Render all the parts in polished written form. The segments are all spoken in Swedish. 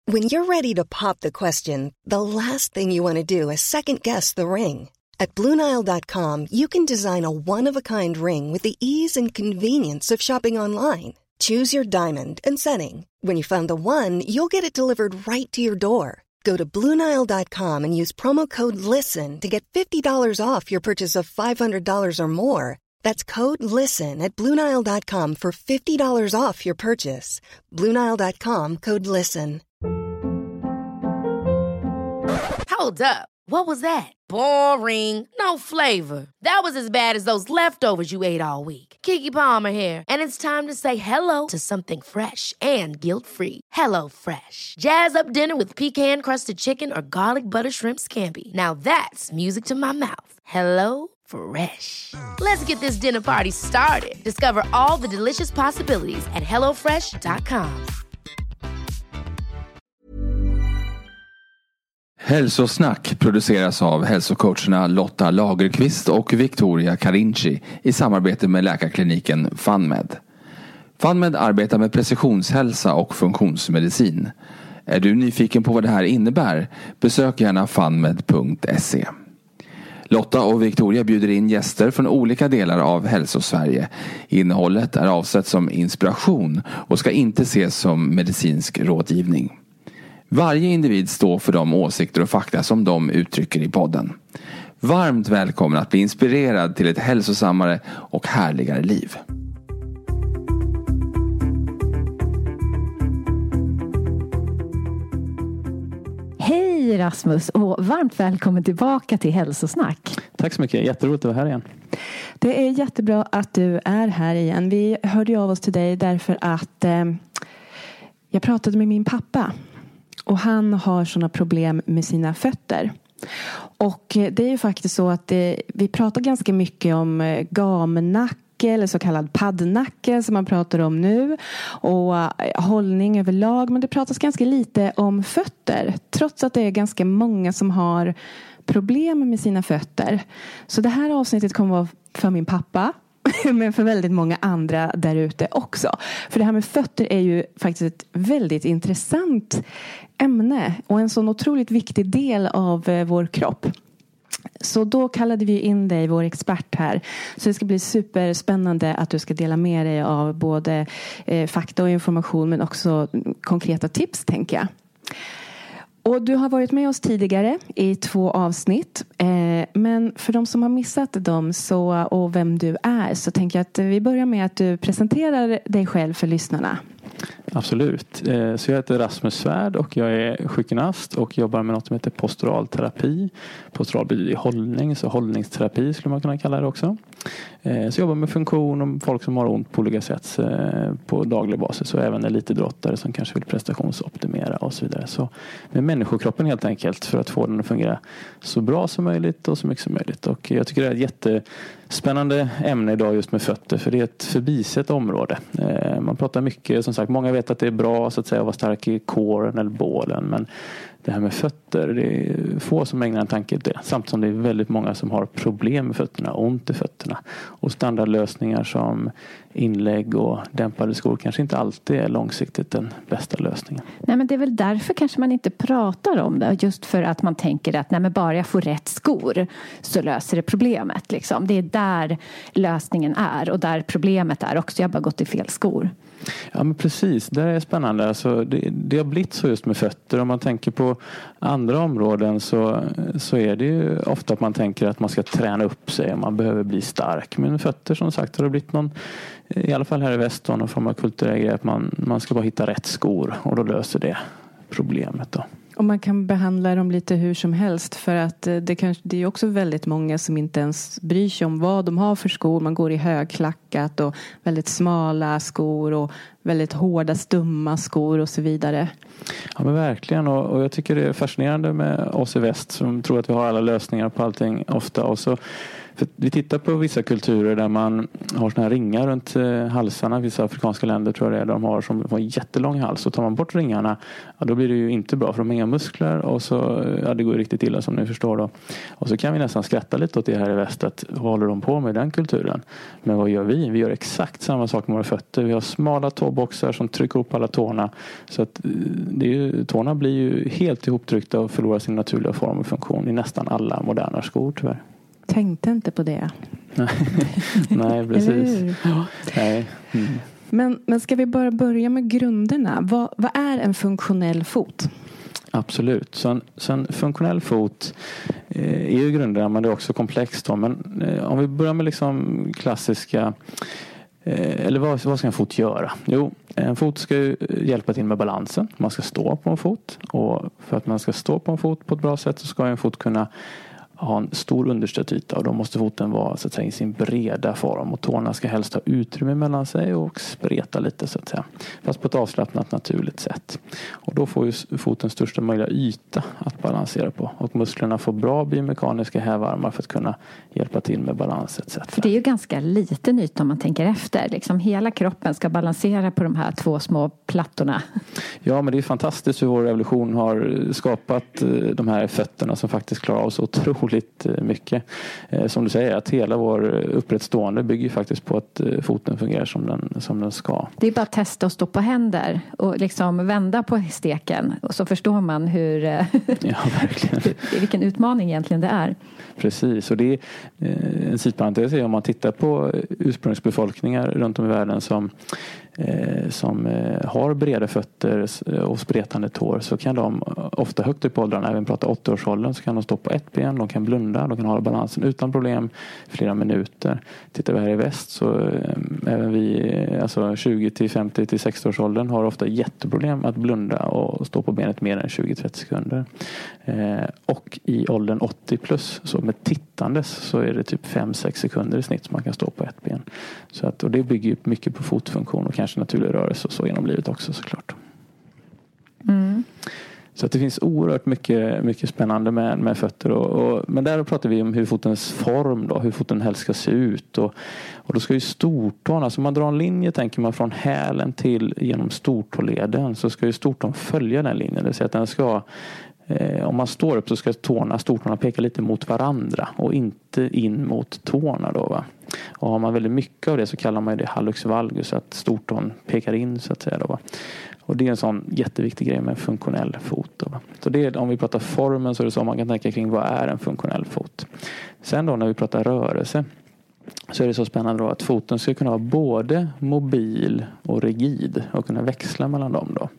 When you're ready to pop the question, the last thing you want to do is second-guess the ring. At BlueNile.com, you can design a one-of-a-kind ring with the ease and convenience of shopping online. Choose your diamond and setting. When you find the one, you'll get it delivered right to your door. Go to BlueNile.com and use promo code LISTEN to get $50 off your purchase of $500 or more. That's code LISTEN at BlueNile.com for $50 off your purchase. BlueNile.com, code LISTEN. Hold up. What was that? Boring. No flavor. That was as bad as those leftovers you ate all week. Keke Palmer here, and it's time to say hello to something fresh and guilt-free. Hello Fresh. Jazz up dinner with pecan-crusted chicken or garlic butter shrimp scampi. Now that's music to my mouth. Hello Fresh. Let's get this dinner party started. Discover all the delicious possibilities at hellofresh.com. Hälsosnack produceras av hälsocoacherna Lotta Lagerqvist och Victoria Carinci i samarbete med läkarkliniken FunMed. FunMed arbetar med precisionshälsa och funktionsmedicin. Är du nyfiken på vad det här innebär? Besök gärna funmed.se. Lotta och Victoria bjuder in gäster från olika delar av Hälsosverige. Innehållet är avsett som inspiration och ska inte ses som medicinsk rådgivning. Varje individ står för de åsikter och fakta som de uttrycker i podden. Varmt välkommen att bli inspirerad till ett hälsosammare och härligare liv. Hej Rasmus och varmt välkommen tillbaka till Hälsosnack. Tack så mycket, jätteroligt att vara här igen. Det är jättebra att du är här igen. Vi hörde av oss till dig därför att jag pratade med min pappa. Och han har sådana problem med sina fötter. Och det är ju faktiskt så att vi pratar ganska mycket om gamnacke eller så kallad paddnacke som man pratar om nu. Och hållning överlag. Men det pratas ganska lite om fötter. Trots att det är ganska många som har problem med sina fötter. Så det här avsnittet kommer vara för min pappa. Men för väldigt många andra där ute också. För det här med fötter är ju faktiskt ett väldigt intressant ämne. Och en sån otroligt viktig del av vår kropp. Så då kallade vi in dig, vår expert här. Så det ska bli superspännande att du ska dela med dig av både fakta och information. Men också konkreta tips, tänker jag. Och du har varit med oss tidigare i 2 avsnitt. Men för de som har missat dem och vem du är så tänker jag att vi börjar med att du presenterar dig själv för lyssnarna. Absolut. Så jag heter Rasmus Svärd och jag är sjukgymnast och jobbar med något som heter posturalterapi. Postural betyder hållning, så hållningsterapi skulle man kunna kalla det också. Så jag jobbar med funktion och folk som har ont på olika sätt på daglig basis och även elitidrottare som kanske vill prestationsoptimera och så vidare. Så med människokroppen helt enkelt för att få den att fungera så bra som möjligt och så mycket som möjligt. Och jag tycker det är ett jättespännande ämne idag just med fötter för det är ett förbisett område. Man pratar mycket, som sagt, många vet att det är bra så att säga att vara stark i coren eller bålen, men det här med fötter, det är få som ägnar en tanke till det. Samtidigt som det är väldigt många som har problem med fötterna, ont i fötterna. Och standardlösningar som inlägg och dämpade skor kanske inte alltid är långsiktigt den bästa lösningen. Nej, men det är väl därför kanske man inte pratar om det. Just för att man tänker att nej, men bara jag får rätt skor så löser det problemet. Liksom. Det är där lösningen är och där problemet är också. Jag har bara gått i fel skor. Ja, men precis, det är spännande. Alltså, det har blivit så just med fötter. Om man tänker på andra områden så är det ju ofta att man tänker att man ska träna upp sig och man behöver bli stark. Men med fötter, som sagt, har det blivit någon, i alla fall här i väst, någon form av kulturell grej att man ska bara hitta rätt skor och då löser det problemet då. Och man kan behandla dem lite hur som helst för att det är också väldigt många som inte ens bryr sig om vad de har för skor. Man går i högklackat och väldigt smala skor och väldigt hårda stumma skor och så vidare. Ja, men verkligen, och jag tycker det är fascinerande med oss i väst som tror att vi har alla lösningar på allting ofta, och så För vi tittar på vissa kulturer där man har såna här ringar runt halsarna. Vissa afrikanska länder tror jag det är, de har som en jättelång hals. Och tar man bort ringarna, då blir det ju inte bra för de har inga muskler. Och så, det går riktigt illa som ni förstår då. Och så kan vi nästan skratta lite åt det här i väst. Att vad håller de på med den kulturen? Men vad gör vi? Vi gör exakt samma sak med våra fötter. Vi har smala tåboxar som trycker upp alla tårna. Så att tårna blir ju helt ihoptryckta och förlorar sin naturliga form och funktion i nästan alla moderna skor tyvärr. Tänkte inte på det. Nej, precis. Nej. Men ska vi bara börja med grunderna? Vad är en funktionell fot? Absolut. Så en funktionell fot är ju grunderna, men det är också komplext då. Men om vi börjar med liksom klassiska, eller vad ska en fot göra? Jo, en fot ska ju hjälpa till med balansen. Man ska stå på en fot, och för att man ska stå på en fot på ett bra sätt så ska en fot kunna ha en stor understödsyta, och då måste foten vara så att säga i sin breda form, och tårna ska helst ha utrymme mellan sig och spreta lite så att säga, fast på ett avslappnat naturligt sätt. Och då får ju foten största möjliga yta att balansera på, och musklerna får bra biomekaniska hävarmar för att kunna hjälpa till med balans etc. För det är ju ganska liten yta om man tänker efter. Liksom hela kroppen ska balansera på de här 2 små plattorna. Ja, men det är fantastiskt hur vår evolution har skapat de här fötterna som faktiskt klarar av så otroligt mycket. Som du säger, att hela vår upprättstående bygger faktiskt på att foten fungerar som den ska. Det är bara att testa att stå på händer och liksom vända på steken, och så förstår man hur ja, verkligen. vilken utmaning egentligen det är. Precis, och det är en sidparentes om man tittar på ursprungsbefolkningar runt om i världen som har breda fötter och spretande tår, så kan de ofta högt upp i åldrarna, även prata 8-årsåldern, så kan de stå på ett ben, de kan blunda, de kan hålla balansen utan problem flera minuter. Tittar vi här i väst så även vi, alltså 20 till 50 till 60-årsåldern har ofta jätteproblem att blunda och stå på benet mer än 20-30 sekunder. Och i åldern 80 plus, så med tittandes, så är det typ 5-6 sekunder i snitt som man kan stå på ett ben. Så att, och det bygger ju mycket på fotfunktion och kanske naturlig rörelse och så genom livet också såklart. Så att det finns oerhört mycket spännande med fötter. Men där pratar vi om hur fotens form då, hur foten helst ska se ut. Och då ska ju stortån, alltså man drar en linje, tänker man från hälen till genom stortåleden, så ska ju stortån följa den linjen. Det vill säga att den ska, om man står upp så ska stortårna peka lite mot varandra och inte in mot tårna då, va. Och har man väldigt mycket av det så kallar man det hallux valgus, att stortån pekar in så att säga då, va. Och det är en sån jätteviktig grej med en funktionell fot då, va. Så det är, om vi pratar formen, så är det så man kan tänka kring vad är en funktionell fot. Sen då när vi pratar rörelse, så är det så spännande då att foten ska kunna vara både mobil och rigid och kunna växla mellan dem då.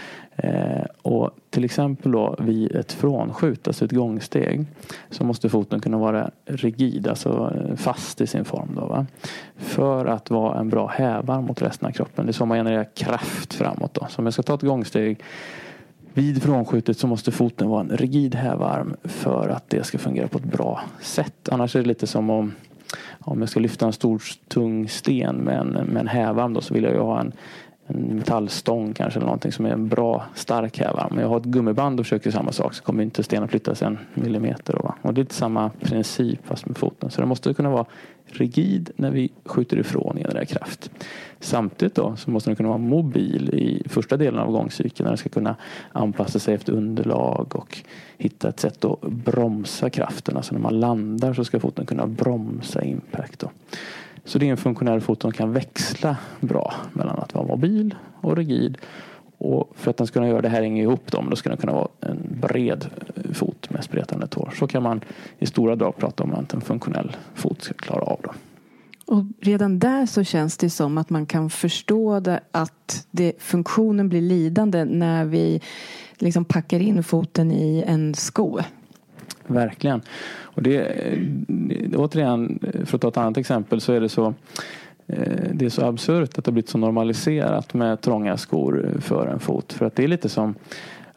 Och till exempel då vid ett frånskjut, alltså ett gångsteg, så måste foten kunna vara rigid, alltså fast i sin form då, va? För att vara en bra hävarm mot resten av kroppen. Det är så man genererar kraft framåt då. Så om jag ska ta ett gångsteg vid frånskjutet, så måste foten vara en rigid hävarm för att det ska fungera på ett bra sätt. Annars är det lite som om jag ska lyfta en stor tung sten med en hävarm då, så vill jag ju ha en metallstång kanske, eller någonting som är en bra stark hävarm. Men jag har ett gummiband och försöker samma sak, så kommer inte stenen flyttas 1 millimeter då, va? Och det är inte samma princip fast med foten. Så det måste kunna vara rigid när vi skjuter ifrån i generell kraft. Samtidigt då så måste den kunna vara mobil i första delen av gångcykeln, när den ska kunna anpassa sig efter underlag och hitta ett sätt att bromsa kraften. Alltså när man landar så ska foten kunna bromsa impact då. Så det är en funktionell fot som kan växla bra mellan att vara mobil och rigid. Och för att den ska kunna göra det här hänger ihop dem, då ska den kunna vara en bred fot med spretande tår. Så kan man i stora drag prata om att en funktionell fot ska klara av det. Och redan där så känns det som att man kan förstå att funktionen blir lidande när vi liksom packar in foten i en sko. Verkligen. Och det återigen, för att ta ett annat exempel, så är det så, det är så absurt att det har blivit så normaliserat med trånga skor för en fot. För att det är lite som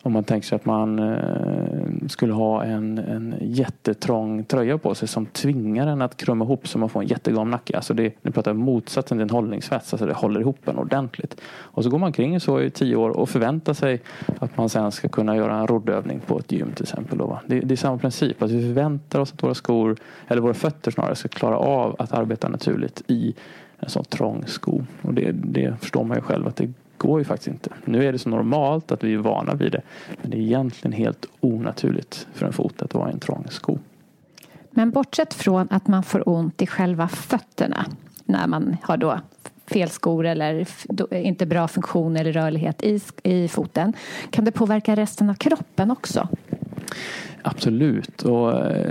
Om man tänker sig att man skulle ha en jättetrång tröja på sig som tvingar en att krumma ihop så man får en jättegam nacke. Alltså nu pratar jag motsatsen till en hållningsväst. Alltså det håller ihop en ordentligt. Och så går man kring så i 10 år och förväntar sig att man sen ska kunna göra en roddövning på ett gym till exempel. Då, va? Det är samma princip. Alltså vi förväntar oss att våra skor, eller våra fötter snarare, ska klara av att arbeta naturligt i en sån trång sko. Och det förstår man ju själv att det går ju faktiskt inte. Nu är det så normalt att vi är vana vid det. Men det är egentligen helt onaturligt för en fot att vara i en trång sko. Men bortsett från att man får ont i själva fötterna när man har då fel skor eller inte bra funktion eller rörlighet i foten, kan det påverka resten av kroppen också? Absolut. Och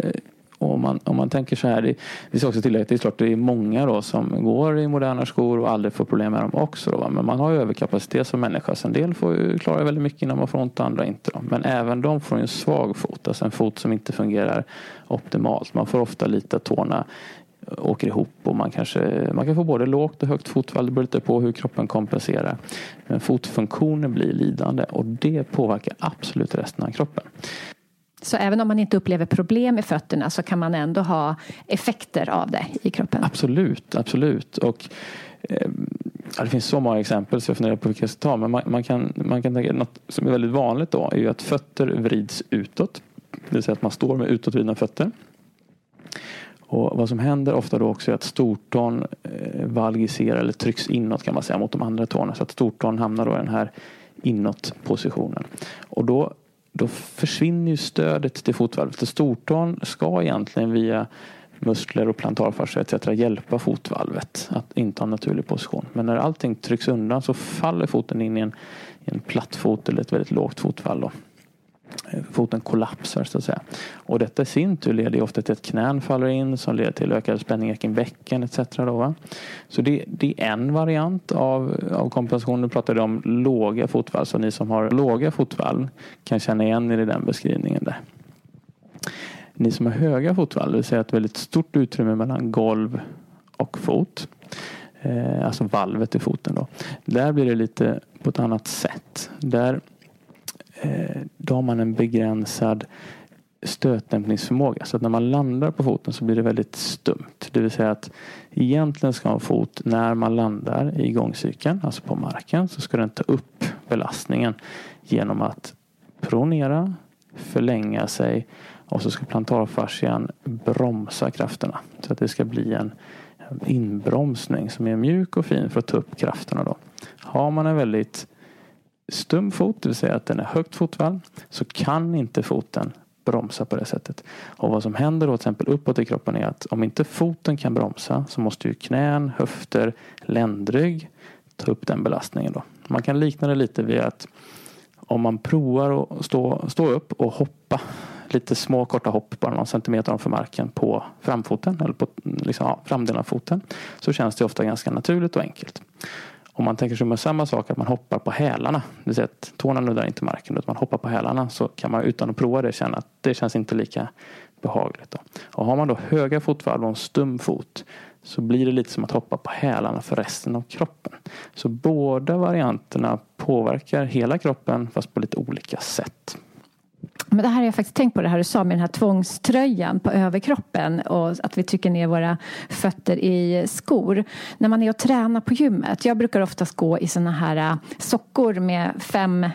om man tänker så här, vi ska också tillägga att det är klart det är många då som går i moderna skor och aldrig får problem med dem också då, men man har ju överkapacitet som människa, så en del får ju klara väldigt mycket innan man får ont, andra inte då. Men även de får en svag fot, alltså en fot som inte fungerar optimalt. Man får ofta lite att tårna åker ihop och man kan få både lågt och högt fotfall, det beror lite på hur kroppen kompenserar. Men fotfunktionen blir lidande och det påverkar absolut resten av kroppen. Så även om man inte upplever problem med fötterna så kan man ändå ha effekter av det i kroppen? Absolut. Och det finns så många exempel så jag funderar på vilka jag ska ta. Men man kan tänka något som är väldigt vanligt då är ju att fötter vrids utåt. Det vill säga att man står med utåtvridna fötter. Och vad som händer ofta då också är att stortån valgiserar eller trycks inåt kan man säga mot de andra tårna. Så att stortån hamnar då i den här inåtpositionen. Och då försvinner ju stödet till fotvalvet. För stortån ska egentligen via muskler och plantarfascia etc. hjälpa fotvalvet att inte ha en naturlig position. Men när allting trycks undan så faller foten in i en platt fot eller ett väldigt lågt fotvalv då. Foten kollapsar så att säga. Och detta i sin tur leder ofta till att knän faller in som leder till ökad spänning kring bäcken etc. Då, va? Så det är en variant av kompensation. Nu pratar jag om låga fotvalv. Så ni som har låga fotvalv kan känna igen er i den beskrivningen där. Ni som har höga fotvalv, det vill säga ett väldigt stort utrymme mellan golv och fot. Alltså valvet i foten då. Där blir det lite på ett annat sätt. Då har man en begränsad stötdämpningsförmåga. Så att när man landar på foten så blir det väldigt stumt. Det vill säga att egentligen ska en fot när man landar i gångcykeln, alltså på marken, så ska den ta upp belastningen genom att pronera, förlänga sig och så ska plantarfascian bromsa krafterna. Så att det ska bli en inbromsning som är mjuk och fin för att ta upp krafterna då. Har man en väldigt stum fot, det vill säga att den är högt fotvalv, så kan inte foten bromsa på det sättet. Och vad som händer då till exempel uppåt i kroppen är att om inte foten kan bromsa så måste ju knän, höfter, ländrygg ta upp den belastningen då. Man kan likna det lite vid att om man provar att stå upp och hoppa lite små korta hopp bara någon centimeter ovanför marken på framfoten eller på framdelen av foten, så känns det ofta ganska naturligt och enkelt. Om man tänker sig med samma sak att man hoppar på hälarna, det vill säga att tårna nuddar inte marken utan man hoppar på hälarna, så kan man utan att prova det känna att det känns inte lika behagligt då. Och har man då höga fotvalv och en stum fot så blir det lite som att hoppa på hälarna för resten av kroppen. Så båda varianterna påverkar hela kroppen fast på lite olika sätt. Men det här har jag faktiskt tänkt på, det här du sa med den här tvångströjan på överkroppen och att vi trycker ner våra fötter i skor. När man är och tränar på gymmet, jag brukar oftast gå i såna här sockor med 5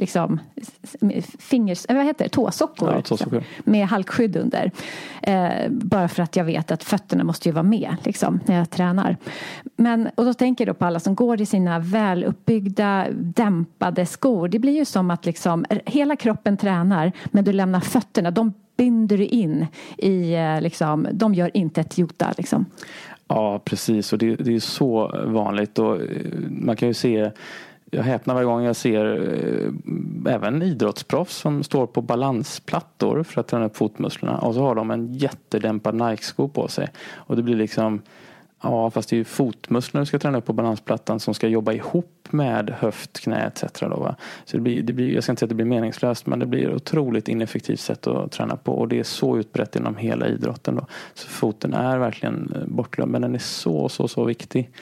tåsockor, ja, tåsockor. Med halkskydd under. Bara för att jag vet att fötterna måste ju vara med när jag tränar. Och då tänker jag på alla som går i sina väluppbyggda, dämpade skor. Det blir ju som att hela kroppen tränar, men du lämnar fötterna, de binder du in i, de gör inte ett jota . Ja, precis. Och det är så vanligt. Och man kan ju se, jag häpnar varje gång jag ser även idrottsproffs som står på balansplattor för att träna upp fotmusklerna. Och så har de en jättedämpad Nike-sko på sig. Och det blir fast det är ju fotmusklerna du ska träna upp på balansplattan som ska jobba ihop med höft, knä etc. Då, va? Så det blir, jag ska inte säga att det blir meningslöst, men det blir ett otroligt ineffektivt sätt att träna på. Och det är så utbrett inom hela idrotten då. Så foten är verkligen bortglömd, men den är så viktig.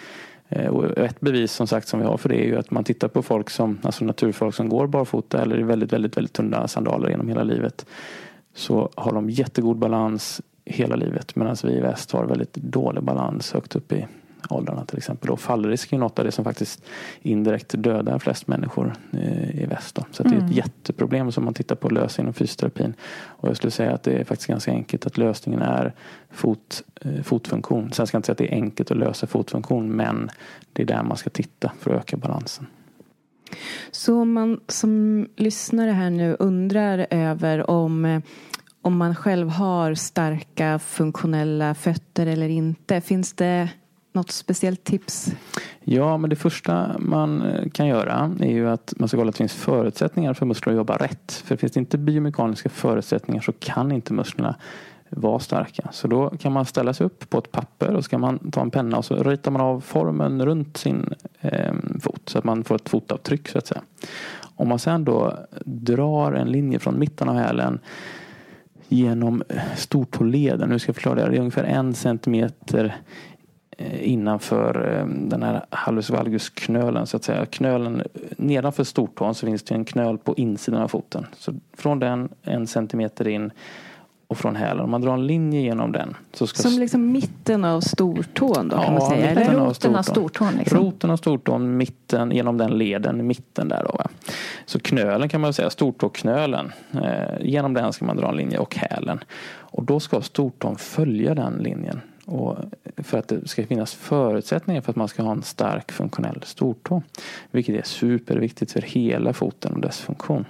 Och ett bevis som sagt som vi har för det är ju att man tittar på folk som, alltså naturfolk som går barfota eller i väldigt, väldigt, väldigt tunna sandaler genom hela livet, så har de jättegod balans hela livet, medan vi i väst har väldigt dålig balans högt upp i åldrarna till exempel. Då fallrisk är något av det som faktiskt indirekt dödar flest människor i väst. Då. Så det är ett jätteproblem som man tittar på att lösa inom fysioterapin. Och jag skulle säga att det är faktiskt ganska enkelt att lösningen är fotfunktion. Sen ska jag inte säga att det är enkelt att lösa fotfunktion, men det är där man ska titta för att öka balansen. Så om man som lyssnare här nu undrar över om man själv har starka funktionella fötter eller inte, finns det något speciellt tips? Ja, men det första man kan göra är ju att man ska kolla att det finns förutsättningar för muskler att jobba rätt. För finns det inte biomekaniska förutsättningar så kan inte musklerna vara starka. Så då kan man ställa sig upp på ett papper och så kan man ta en penna och så ritar man av formen runt sin fot så att man får ett fotavtryck så att säga. Om man sen då drar en linje från mitten av hälen genom stortåleden, nu ska jag förklara det är ungefär 1 centimeter innanför den här hallus valgus-knölen så att säga. Knölen nedanför stortån så finns det en knöl på insidan av foten. Så från den 1 centimeter in och från hälen. Om man drar en linje genom den. Så ska som liksom mitten av stortån då kan man säga. Eller roten av stortån. Liksom. Roten av stortån, mitten, genom den leden, mitten där då. Va? Så knölen kan man säga, stortåknölen. Genom den ska man dra en linje och hälen. Och då ska stortån följa den linjen. Och för att det ska finnas förutsättningar för att man ska ha en stark funktionell stortå. Vilket är superviktigt för hela foten och dess funktion.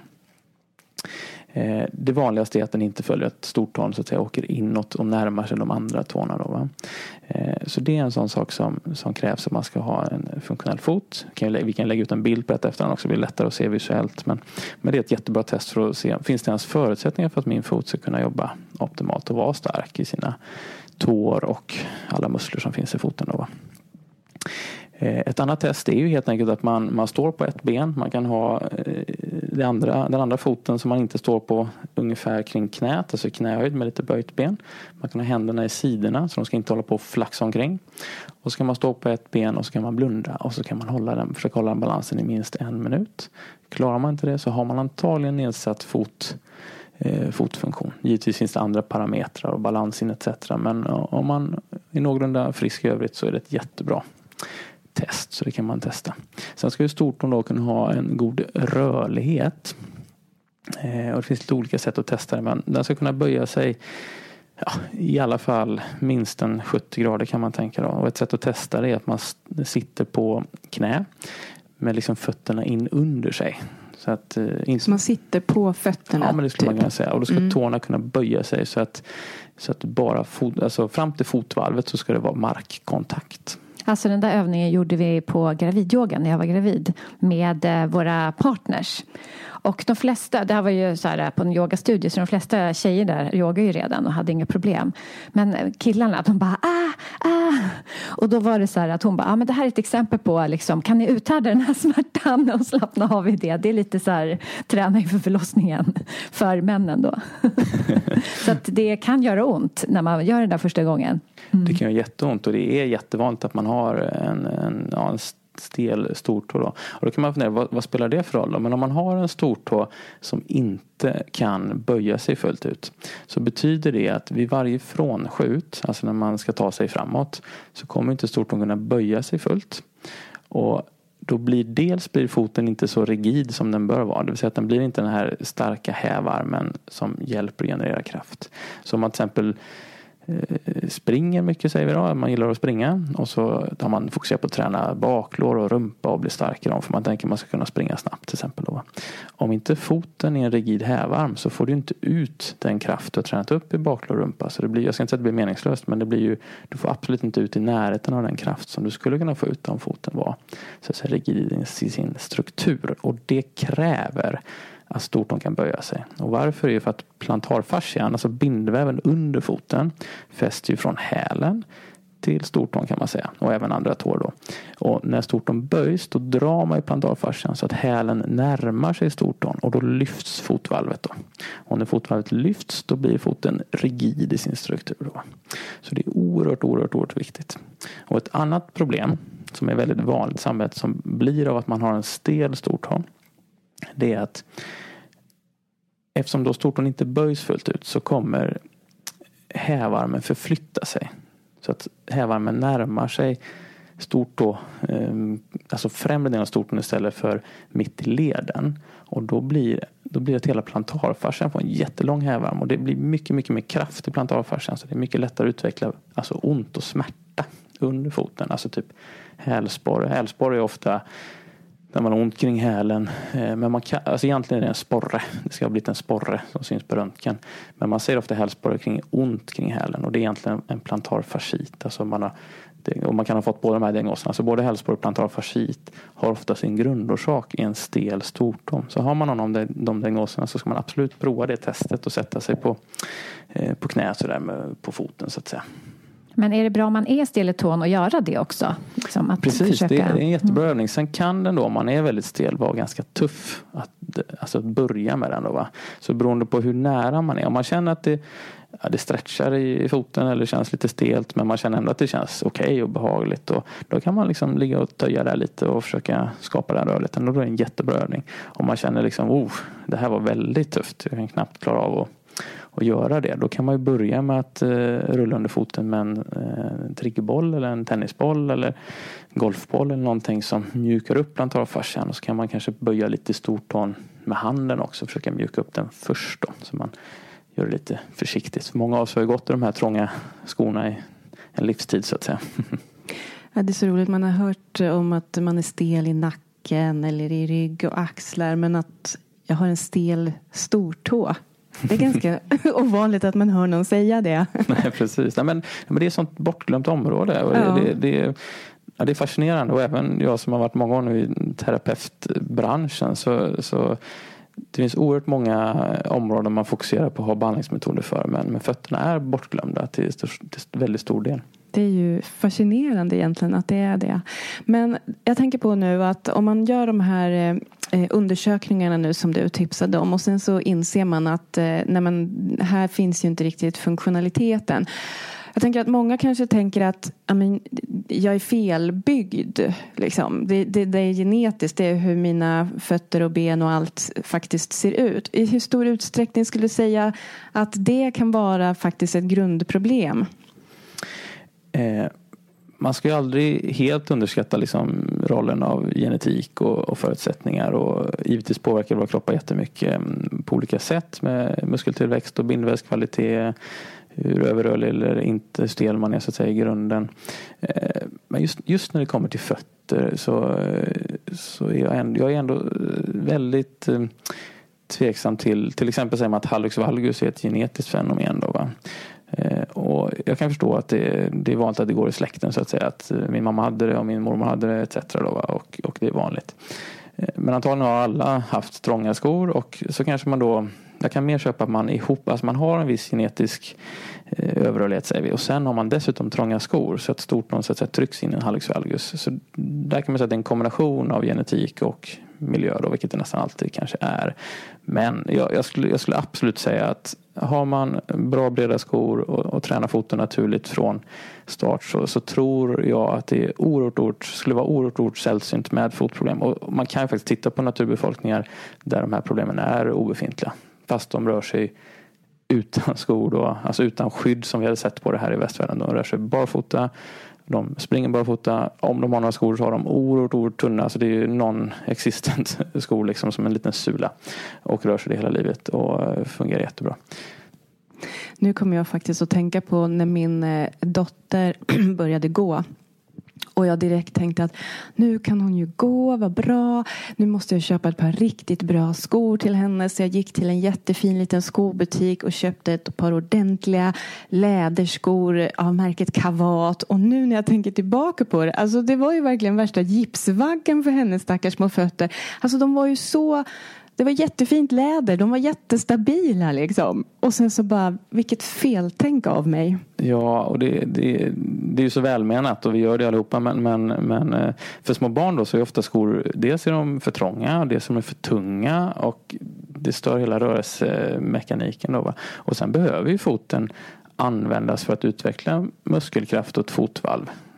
Det vanligaste är att den inte följer att stortån så att säga åker inåt och närmar sig de andra tårna då, va? Så det är en sån sak som krävs att man ska ha en funktionell fot. Vi kan lägga ut en bild på det efter den också, blir lättare att se visuellt. Men det är ett jättebra test för att se, finns det ens förutsättningar för att min fot ska kunna jobba optimalt och vara stark i sina tår och alla muskler som finns i foten då, va? Ett annat test är ju helt enkelt att man står på ett ben. Man kan ha den andra foten som man inte står på ungefär kring knät, alltså knähöjd med lite böjt ben. Man kan ha händerna i sidorna så de ska inte hålla på och flaxa omkring. Och så kan man stå på ett ben och så kan man blunda och så kan man försöka hålla den balansen i minst 1 minut. Klarar man inte det så har man antagligen nedsatt fotfunktion. Givetvis finns det andra parametrar och balansin etc. Men om man är någorlunda frisk i övrigt så är det ett jättebra test, så det kan man testa. Sen ska ju stortån då kunna ha en god rörlighet. Och det finns lite olika sätt att testa det, men den ska kunna böja sig i alla fall minst en 70 grader kan man tänka då. Och ett sätt att testa det är att man sitter på knä med liksom fötterna in under sig. Så att man sitter på fötterna. Ja, men det skulle man kunna säga. Och då ska tårna kunna böja sig så att bara alltså fram till fotvalvet så ska det vara markkontakt. Alltså den där övningen gjorde vi på gravidyoga när jag var gravid med våra partners. Och de flesta, det här var ju så här på en yogastudie, så de flesta tjejer där yogar ju redan och hade inga problem. Men killarna, de bara Och då var det så här att hon bara, men det här är ett exempel på liksom, kan ni uthärda den här smärtan och slappna av i det? Det är lite så här, träna inför förlossningen för männen då. Så att det kan göra ont när man gör det där första gången. Det kan göra jätteont och det är jättevanligt att man har en stel stortå då. Och då kan man fundera, vad spelar det för roll då? Men om man har en stortå som inte kan böja sig fullt ut, så betyder det att vid varje frånskjut, alltså när man ska ta sig framåt, så kommer inte stortån kunna böja sig fullt. Och då blir foten inte så rigid som den bör vara. Det vill säga att den blir inte den här starka hävarmen som hjälper att generera kraft. Så om man till exempel springer mycket, säger vi då, man gillar att springa, och så har man fokuserat på att träna baklår och rumpa och bli starkare för man tänker att man ska kunna springa snabbt till exempel då. Om inte foten är en rigid hävarm så får du inte ut den kraft du har tränat upp i baklår och rumpa, så det blir, jag ska inte säga att det blir meningslöst, men det blir ju, du får absolut inte ut i närheten av den kraft som du skulle kunna få ut om foten var så att säga rigid i sin struktur, och det kräver att stortån kan böja sig. Och varför är det för att plantarfascian, alltså bindväven under foten, fäster ju från hälen till stortån kan man säga. Och även andra tår då. Och när stortån böjs då drar man i plantarfascian så att hälen närmar sig stortån. Och då lyfts fotvalvet då. Och när fotvalvet lyfts då blir foten rigid i sin struktur då. Så det är oerhört viktigt. Och ett annat problem som är väldigt vanligt i samhället, som blir av att man har en stel stortå, det är att eftersom då stortån inte böjs fullt ut så kommer hävarmen förflytta sig. Så att hävarmen närmar sig stortå, alltså främre delen av stortån istället för mitt i leden. Och då blir det att hela plantarfascian får en jättelång hävarm. Och det blir mycket, mycket mer kraft i plantarfascian. Så det är mycket lättare att utveckla alltså ont och smärta under foten. Alltså typ hälsporre. Hälsporre är ofta när man har ont kring hälen. Men man kan, alltså egentligen är det en sporre. Det ska ha blivit en sporre som syns på röntgen. Men man ser ofta hälsporre kring ont kring hälen. Och det är egentligen en plantarfascit. Alltså och man kan ha fått båda de här diagnoserna. Alltså både hälsporre och plantarfascit har ofta sin grundorsak i en stel stortå. Så har man någon av de diagnoserna så ska man absolut prova det testet och sätta sig på knä så där på foten så att säga. Men är det bra om man är stel i tån och göra det också? Liksom att precis, det är en jättebra övning. Sen kan den då, om man är väldigt stel, vara ganska tuff att börja med den då, va? Så beroende på hur nära man är. Om man känner att det stretchar i foten eller känns lite stelt, men man känner ändå att det känns okej och behagligt, och då kan man liksom ligga och töja där lite och försöka skapa den rörligheten. Och då är det en jättebra övning. Om man känner liksom, det här var väldigt tufft, jag kan knappt klara av att göra det. Då kan man ju börja med att rulla under foten med en triggerboll eller en tennisboll eller golfboll eller någonting som mjukar upp plantarfascian. Och så kan man kanske böja lite stortån med handen också, försöka mjuka upp den först då, så man gör det lite försiktigt. Många av oss har ju gått i de här trånga skorna i en livstid så att säga. Ja, det är så roligt. Man har hört om att man är stel i nacken eller i rygg och axlar, men att jag har en stel stortå. Det är ganska ovanligt att man hör någon säga det. Nej, precis. Nej, men det är ett sånt bortglömt område. Och det är fascinerande. Och även jag som har varit många år nu i terapeutbranschen så det finns oerhört många områden man fokuserar på att ha behandlingsmetoder för. Men fötterna är bortglömda till väldigt stor del. Det är ju fascinerande egentligen att det är det. Men jag tänker på nu att om man gör de här undersökningarna nu som du tipsade om, och sen så inser man att här finns ju inte riktigt funktionaliteten. Jag tänker att många kanske tänker att jag är felbyggd. Liksom. Det är genetiskt. Det är hur mina fötter och ben och allt faktiskt ser ut. I hur stor utsträckning skulle du säga att det kan vara faktiskt ett grundproblem? Man ska ju aldrig helt underskatta liksom rollen av genetik och förutsättningar, och givetvis påverkar våra kroppar jättemycket på olika sätt med muskeltillväxt och bindvävskvalitet, hur överrörlig eller inte stel man är så att säga i grunden. Men just när det kommer till fötter så är jag är ändå väldigt tveksam till exempel säger man att hallux valgus är ett genetiskt fenomen då, va? Och jag kan förstå att det är vanligt att det går i släkten så att säga, att min mamma hade det och min mormor hade det etc. då, va? Och det är vanligt. Men antagligen har alla haft trånga skor, och så kanske man då, jag kan mer köpa att man ihop, alltså man har en viss genetisk överrörlighet säger vi, och sen har man dessutom trånga skor så att stortån så att säga trycks in i en hallux valgus. Så där kan man säga att det är en kombination av genetik och miljö då, vilket det nästan alltid kanske är. Men jag skulle absolut säga att har man bra breda skor och tränar foten naturligt från start så tror jag att det är skulle vara oerhört sällsynt med fotproblem. Och man kan ju faktiskt titta på naturbefolkningar där de här problemen är obefintliga. Fast de rör sig utan skor då, alltså utan skydd som vi hade sett på det här i västvärlden. De rör sig barfota, de springer barfota. Om de har några skor så har de oerhört tunna, alltså det är ju non-existent skor liksom, som en liten sula, och rör sig det hela livet och fungerar jättebra. Nu kommer jag faktiskt att tänka på när min dotter började gå. Och jag direkt tänkte att nu kan hon ju gå, vad bra. Nu måste jag köpa ett par riktigt bra skor till henne. Så jag gick till en jättefin liten skobutik och köpte ett par ordentliga läderskor av märket Kavat. Och nu när jag tänker tillbaka på det, alltså det var ju verkligen värsta gipsvaggen för hennes stackars små fötter. Alltså de var ju så... Det var jättefint läder. De var jättestabila liksom. Och sen så bara, vilket feltänk av mig. Ja, och det är ju så välmenat och vi gör det allihopa. Men för små barn då så är ofta skor, dels är de för trånga, dels är de för tunga och det stör hela rörelsemekaniken då, va? Och sen behöver ju foten användas för att utveckla muskelkraft och ett fotvalv.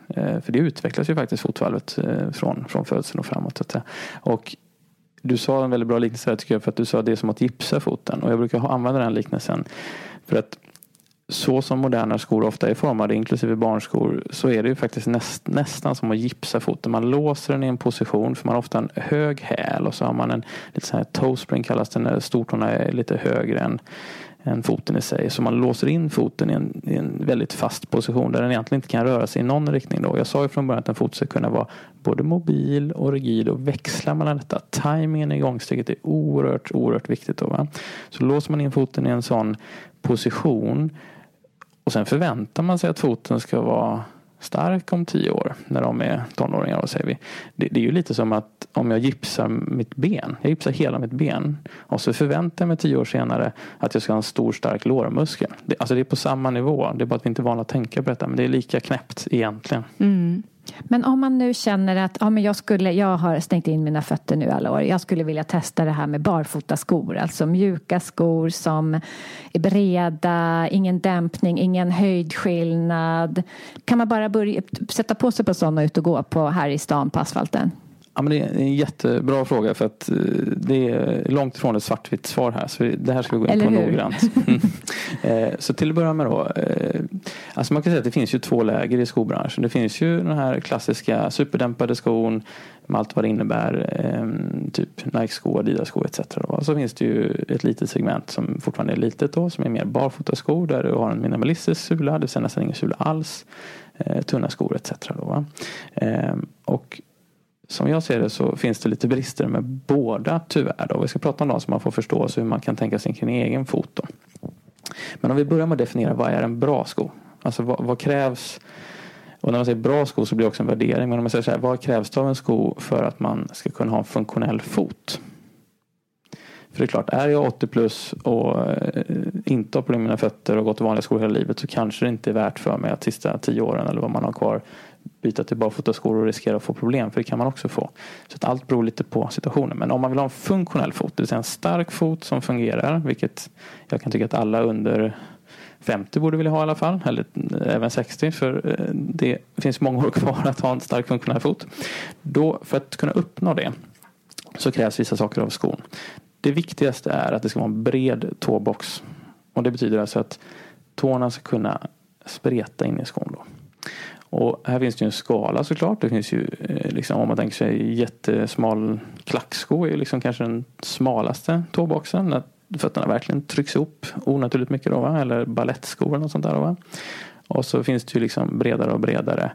För det utvecklas ju faktiskt fotvalvet från födseln och framåt. Och du sa en väldigt bra liknelse här, tycker jag, för att du sa det är som att gipsa foten. Och jag brukar använda den liknelsen för att så som moderna skor ofta är formade, inklusive barnskor, så är det ju faktiskt nästan som att gipsa foten. Man låser den i en position, för man har ofta en hög häl, och så har man en lite så här toe spring, kallas det, när stortårna är lite högre än foten i sig. Så man låser in foten i en väldigt fast position där den egentligen inte kan röra sig i någon riktning då. Jag sa ju från början att en fot ska kunna vara både mobil och rigid och växla mellan detta. Timingen i gångsteget är oerhört viktigt då, va? Så låser man in foten i en sån position, och sen förväntar man sig att foten ska vara stark om 10 år när de är tonåringar, och säger vi. Det är ju lite som att om jag gipsar mitt ben, jag gipsar hela mitt ben, och så förväntar jag mig 10 år senare att jag ska ha en stor stark lårmuskel. Det är på samma nivå, det är bara att vi inte är vana att tänka på detta, men det är lika knäppt egentligen. Men om man nu känner att jag har stängt in mina fötter nu alla år. Jag skulle vilja testa det här med barfota skor. Alltså mjuka skor som är breda, ingen dämpning, ingen höjdskillnad. Kan man bara börja sätta på sig på sådana och ut och gå på här i stan på asfalten? Ja, men det är en jättebra fråga, för att det är långt ifrån ett svartvitt svar här. Så det här ska vi gå in på noggrant. Så till att börja med då. Alltså man kan säga att det finns ju 2 läger i skobranschen. Det finns ju den här klassiska superdämpade skon med allt vad det innebär. Typ Nike-skor, Adidas-skor etc. Då. Så finns det ju ett litet segment som fortfarande är litet då, som är mer barfotaskor, där du har en minimalistisk sula, det vill säga nästan ingen sula alls. Tunna skor etc. Då, va? Och som jag ser det så finns det lite brister med båda, tyvärr då. Vi ska prata om dem så man får förstå hur man kan tänka sig kring egen fot då. Men om vi börjar med att definiera, vad är en bra sko? Alltså vad krävs? Och när man säger bra sko så blir det också en värdering. Men om man säger så här, vad krävs det av en sko för att man ska kunna ha en funktionell fot? För det är klart, är jag 80 plus och inte har problem med mina fötter och gått i vanliga skor hela livet, så kanske det inte är värt för mig att sista 10 åren eller vad man har kvar byta till barfotaskor och riskera att få problem, för det kan man också få. Så att allt beror lite på situationen. Men om man vill ha en funktionell fot, det vill säga en stark fot som fungerar, vilket jag kan tycka att alla under 50 borde vilja ha i alla fall, eller även 60, för det finns många år kvar att ha en stark funktionell fot. Då, för att kunna uppnå det, så krävs vissa saker av skon. Det viktigaste är att det ska vara en bred tåbox. Och det betyder alltså att tårna ska kunna spreta in i skon då. Och här finns det ju en skala såklart. Det finns ju liksom, om man tänker sig jättesmal klacksko, är ju liksom kanske den smalaste tåboxen, när fötterna verkligen trycks ihop onaturligt mycket då, va? Eller ballettskor eller något sånt där då, va? Och så finns det ju liksom bredare och bredare.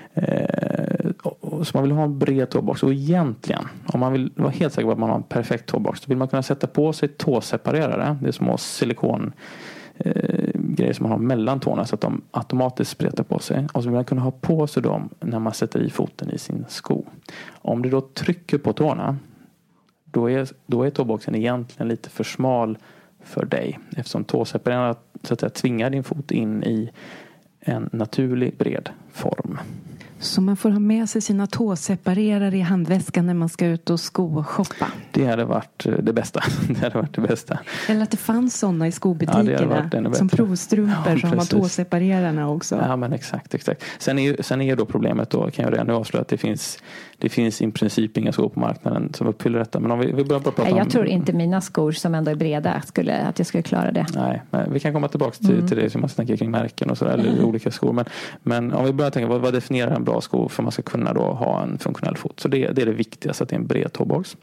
Så man vill ha en bred tåbox. Och egentligen, om man vill vara helt säker på att man har en perfekt tåbox, då vill man kunna sätta på sig tåseparerare. Det är små silikon grejer som man har mellan tårna så att de automatiskt spretar på sig. Och så vill man kunna ha på sig dem när man sätter i foten i sin sko. Om det då trycker på tårna, då är tåboxen egentligen lite för smal för dig. Eftersom tåseparerarna så att säga tvingar din fot in i en naturlig bred form. Så man får ha med sig sina tåseparerare i handväskan när man ska ut och skoshoppa. Det hade varit det bästa. Det hade varit det bästa. Eller att det fanns sådana i skobutikerna. Ja, som provstrumpor som har tåseparerarna också. Ja, men exakt. Sen är då problemet då, kan jag redan nu avslöja, att det finns i princip inga skor på marknaden som uppfyller detta. Men om vi börjar bara prata jag tror inte mina skor som ändå är breda att jag skulle klara det. Nej, men vi kan komma tillbaka till det som man tänker kring märken och sådär, eller olika skor. Men om vi börjar tänka, vad definierar en bra sko för att man ska kunna då ha en funktionell fot? Så det är det viktigaste, att det är en bred tåbox.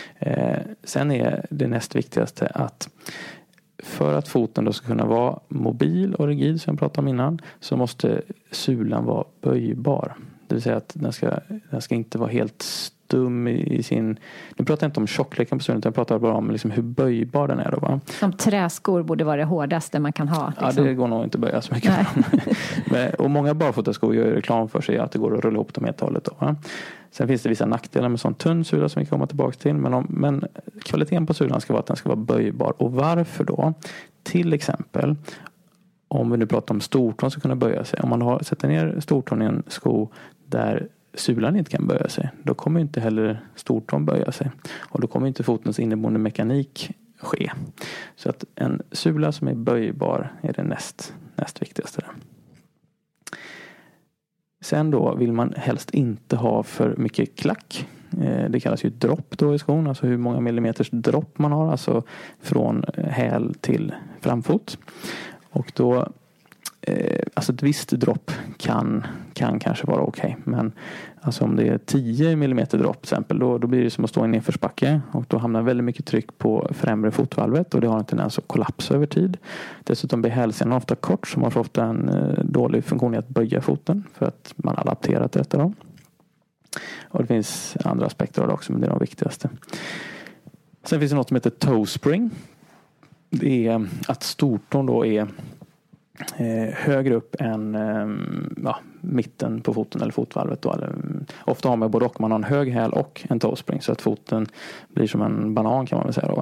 Sen är det näst viktigaste att för att foten då ska kunna vara mobil och rigid, som jag pratade om innan, så måste sulan vara böjbar. Det vill säga att den ska inte vara helt stum i sin... Nu pratar jag inte om tjockleken på sulan, utan jag pratar bara om liksom hur böjbar den är då, va? Som träskor borde vara det hårdaste man kan ha. Liksom. Ja, det går nog inte att böja så mycket. Och många barfotaskor gör reklam för sig att det går att rulla ihop dem helt och hållet då, va? Sen finns det vissa nackdelar med sån tunn sula som vi kommer tillbaka till. Men kvaliteten på sulan ska vara att den ska vara böjbar. Och varför då? Till exempel, om vi nu pratar om stortån ska kunna böja sig. Om man sätter ner stortån i en sko där sulan inte kan böja sig, då kommer inte heller stortån böja sig. Och då kommer inte fotens inneboende mekanik ske. Så att en sula som är böjbar är det näst viktigaste där. Sen då vill man helst inte ha för mycket klack. Det kallas ju dropp då i skon. Alltså hur många millimeters dropp man har. Alltså från häl till framfot. Och då alltså ett visst dropp kan kanske vara okej. Men alltså om det är 10 millimeter dropp till exempel. Då blir det som att stå i en nedförsbacke. Och då hamnar väldigt mycket tryck på främre fotvalvet. Och det har en tendens att kollapsa över tid. Dessutom blir hälsenan ofta kort. Så man får ofta en dålig funktion i att böja foten. För att man har adapterat detta då. Och det finns andra aspekter av det också. Men det är de viktigaste. Sen finns det något som heter toe spring. Det är att stortån då är högre upp än mitten på foten eller fotvalvet då, eller, ofta har man både och, man har en hög häl och en toe spring så att foten blir som en banan kan man väl säga då.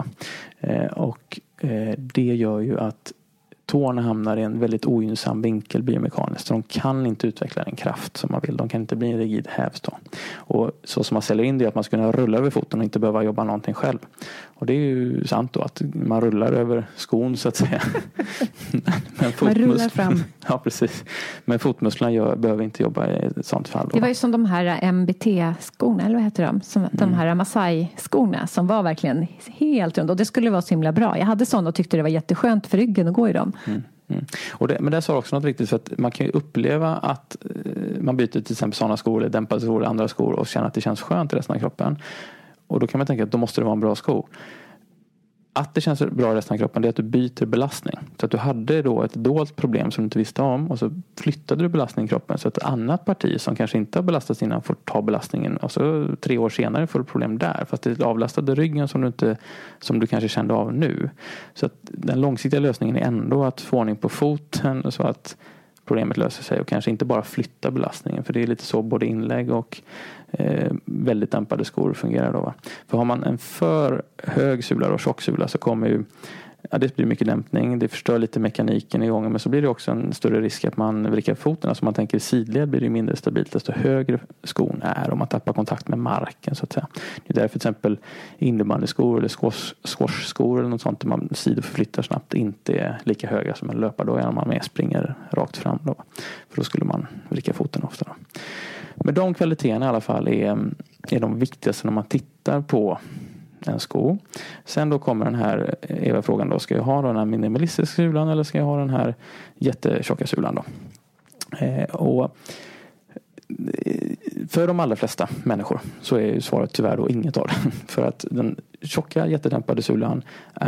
Det gör ju att tårna hamnar i en väldigt ogynnsam vinkel biomekaniskt. Så de kan inte utveckla den kraft som man vill. De kan inte bli en rigid hävstå. Och så som man säljer in det är att man ska kunna rulla över foten och inte behöva jobba någonting själv. Och det är ju sant då att man rullar över skon så att säga. Men man rullar fram. Ja, precis. Men fotmusklerna behöver inte jobba i ett sånt fall. Då. Det var ju som de här MBT-skorna, eller vad heter de? Som de här Masai-skorna som var verkligen helt runda. Och det skulle vara så himla bra. Jag hade sådana och tyckte det var jätteskönt för ryggen att gå i dem. Men det sa också något viktigt för att man kan ju uppleva att man byter till exempel sådana skor eller dämpade skor eller andra skor och känner att det känns skönt i resten av kroppen. Och då kan man tänka att då måste det vara en bra sko. Att det känns bra i resten av kroppen det är att du byter belastning. Så att du hade då ett dolt problem som du inte visste om och så flyttade du belastningen i kroppen så att ett annat parti som kanske inte har belastats innan får ta belastningen och så 3 år senare får du problem där. Fast det avlastade ryggen som du kanske kände av nu. Så att den långsiktiga lösningen är ändå att få ordning på foten så att problemet löser sig och kanske inte bara flytta belastningen. För det är lite så både inlägg och väldigt dämpade skor fungerar då. Va? För har man en för hög sula och tjock sula så kommer ju det blir mycket dämpning. Det förstör lite mekaniken i gången. Men så blir det också en större risk att man vrickar foten. Alltså om man tänker sidled blir det mindre stabilt desto högre skon är. Och man tappar kontakt med marken så att säga. Det är därför till exempel innebandyskor eller squashskor eller något sånt där man sidoförflyttar snabbt inte är lika höga som en löpardoj om man med springer rakt fram då. För då skulle man vricka foten ofta då. Men de kvaliteterna i alla fall är de viktigaste när man tittar på en sko. Sen då kommer den här Eva-frågan då. Ska jag ha den här minimalistiska sulan eller ska jag ha den här jättetjocka sulan då? Och för de allra flesta människor så är svaret tyvärr då inget av det. För att den tjocka jättedämpade sulan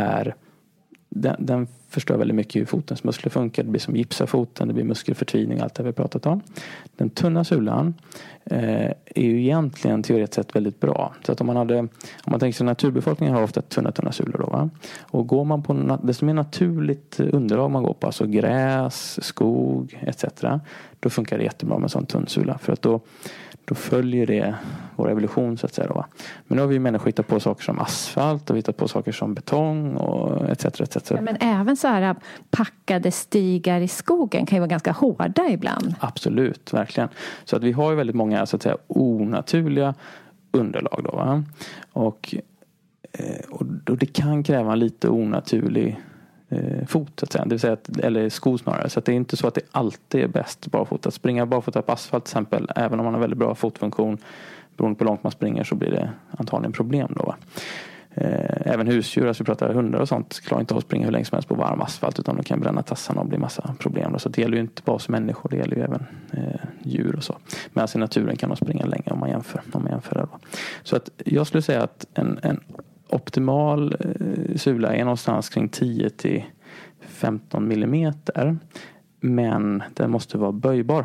den förstör väldigt mycket hur fotens muskler funkar. Det blir som gipsa foten, det blir muskelförtvining, allt det vi pratat om. Den tunna sulan är ju egentligen teoretiskt sett väldigt bra. Så att om man tänker sig naturbefolkningen har ofta tunna sulor då, va? Och går man på desto mer naturligt underlag man går på, alltså gräs, skog etc. Då funkar det jättebra med en sån tunn sula. För att då följer det vår evolution så att säga då. Men nu har vi människor hittat på saker som asfalt och hittat på saker som betong och etc. Ja, men även så här packade stigar i skogen kan ju vara ganska hårda ibland. Absolut, verkligen. Så att vi har ju väldigt många så att säga onaturliga underlag då, va? Och det kan kräva en lite onaturlig fot så att säga. Det vill säga eller sko snarare. Så att det är inte så att det alltid är bäst barfota. Att springa barfota på asfalt till exempel, även om man har väldigt bra fotfunktion beroende på hur långt man springer så blir det antagligen problem då, va? Även husdjur, alltså vi pratar hundar och sånt, klarar inte att springa hur länge som helst på varm asfalt utan de kan bränna tassarna och bli massa problem då. Så det gäller ju inte bara oss människor, det gäller ju även djur och så. Men alltså i naturen kan de springa länge om man jämför det då. Så att jag skulle säga att en optimal sula är någonstans kring 10-15 millimeter. Men den måste vara böjbar.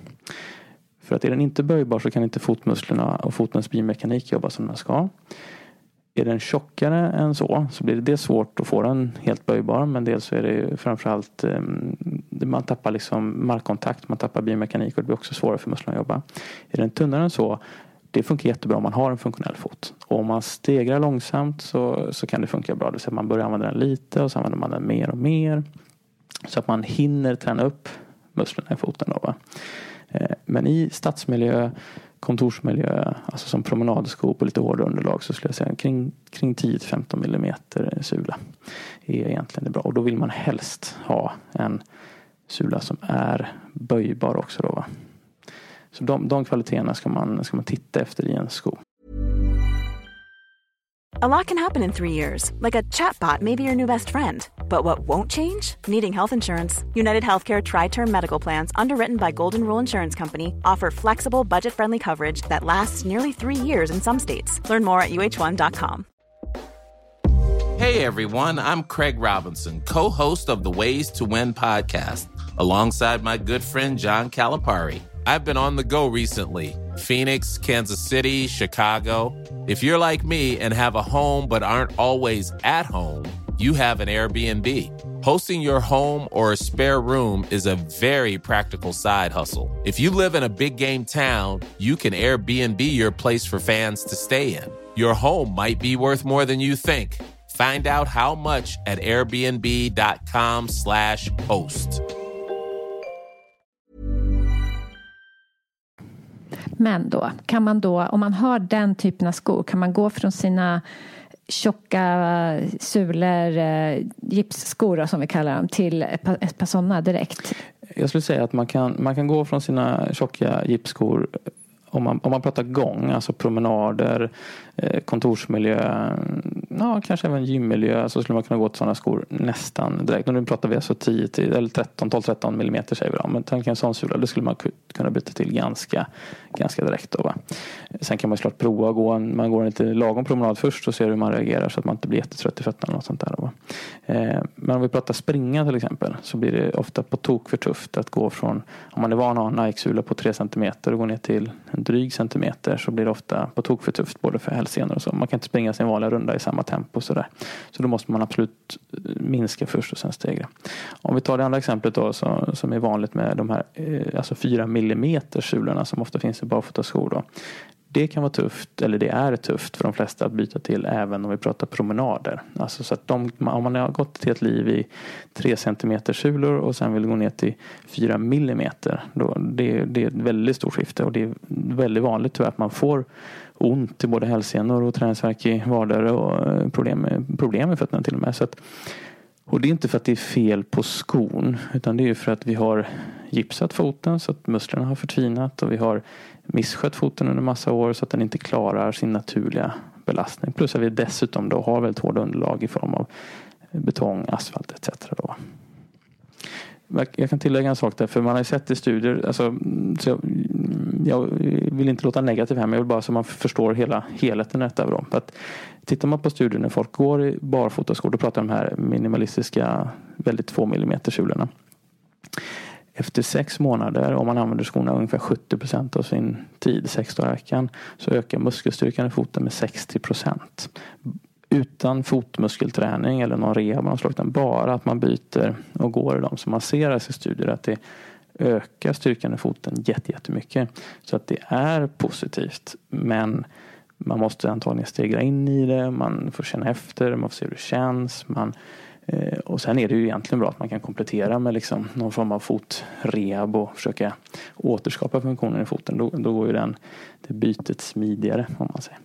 För att är den inte böjbar så kan inte fotmusklerna och fotens biomekanik jobba som den ska. Är den tjockare än så blir det svårt att få den helt böjbar. Men dels så är det framförallt man tappar liksom markkontakt, man tappar biomekanik och det blir också svårare för musklerna att jobba. Är den tunnare än så, det funkar jättebra om man har en funktionell fot. Och om man stegrar långsamt så kan det funka bra. Det vill säga man börjar använda den lite och så använder man den mer och mer. Så att man hinner träna upp musklerna i foten då, va? Men i stadsmiljö, kontorsmiljö, alltså som promenadsko på lite hårdare underlag så skulle jag säga kring 10-15 millimeter sula är egentligen det bra. Och då vill man helst ha en sula som är böjbar också då, va? Så de kvaliteterna ska man titta efter i en sko. A lot can happen in 3 years, like a chatbot may be your new best friend. But what won't change? Needing health insurance. United Healthcare Tri-Term Medical Plans, underwritten by Golden Rule Insurance Company, offer flexible, budget-friendly coverage that lasts nearly 3 years in some states. Learn more at uh1.com. Hey everyone, I'm Craig Robinson, co-host of the Ways to Win podcast, alongside my good friend John Calipari. I've been on the go recently. Phoenix, Kansas City, Chicago. If you're like me and have a home but aren't always at home, you have an Airbnb. Hosting your home or a spare room is a very practical side hustle. If you live in a big game town, you can Airbnb your place for fans to stay in. Your home might be worth more than you think. Find out how much at airbnb.com/host. Men då, kan man då, om man har den typen av skor, kan man gå från sina tjocka sulor, gipsskor som vi kallar dem, till ett par sådana direkt? Jag skulle säga att man kan gå från sina tjocka gipsskor, om man pratar gång, alltså promenader, kontorsmiljö, kanske även gymmiljö, så skulle man kunna gå till sådana skor nästan direkt. Nu pratar vi alltså 12-13 millimeter säger vi då. Men tänk en sån sula, det skulle man kunna byta till ganska direkt då, va? Sen kan man såklart prova man går en lite lagom promenad först och ser hur man reagerar så att man inte blir jättetrött i fötterna eller något sånt där då, va? Men om vi pratar springa till exempel, så blir det ofta på tok för tufft att gå från, om man är van att ha en Nike-sula på 3 cm och gå ner till en dryg centimeter, så blir det ofta på tok för tufft både för hälsenor och så. Man kan inte springa sin vanliga runda i samma tempo så där. Så då måste man absolut minska först och sen stegra. Om vi tar det andra exemplet då, som är vanligt med de här alltså 4 mm sulorna som ofta finns i barfotaskor då. Det kan vara tufft, eller det är tufft för de flesta att byta till, även om vi pratar promenader. Alltså så att om man har gått till ett liv i 3 cm sulor och sen vill gå ner till 4 mm, då det är ett väldigt stort skifte, och det är väldigt vanligt att man får ont i både hälsenor och träningsvärk i vader och problem med fötterna till och med. Så att, och det är inte för att det är fel på skon, utan det är för att vi har gipsat foten så att musklerna har förtvinat, och vi har misskött foten under massa år så att den inte klarar sin naturliga belastning. Plus att vi dessutom då har väldigt hårda underlag i form av betong, asfalt etc. då. Jag kan tillägga en sak där, för man har ju sett i studier, alltså, så jag vill inte låta negativ här, men jag vill bara så man förstår hela helheten i detta då. För att tittar man på studier när folk går i barfotaskor, då pratar de här minimalistiska, väldigt 2 mm sulorna. Efter 6 månader, om man använder skorna ungefär 70% av sin tid, 6 dagar i veckan, så ökar muskelstyrkan i foten med 60%. Utan fotmuskelträning eller någon rehab, bara att man byter och går i dem. Så man ser i studier att det ökar styrkan i foten jättemycket. Så att det är positivt, men man måste antagligen stegra in i det, man får känna efter, man får se hur det känns, och sen är det ju egentligen bra att man kan komplettera med liksom någon form av fotrehab och försöka återskapa funktionen i foten. Då går ju det bytet smidigare, om man säger.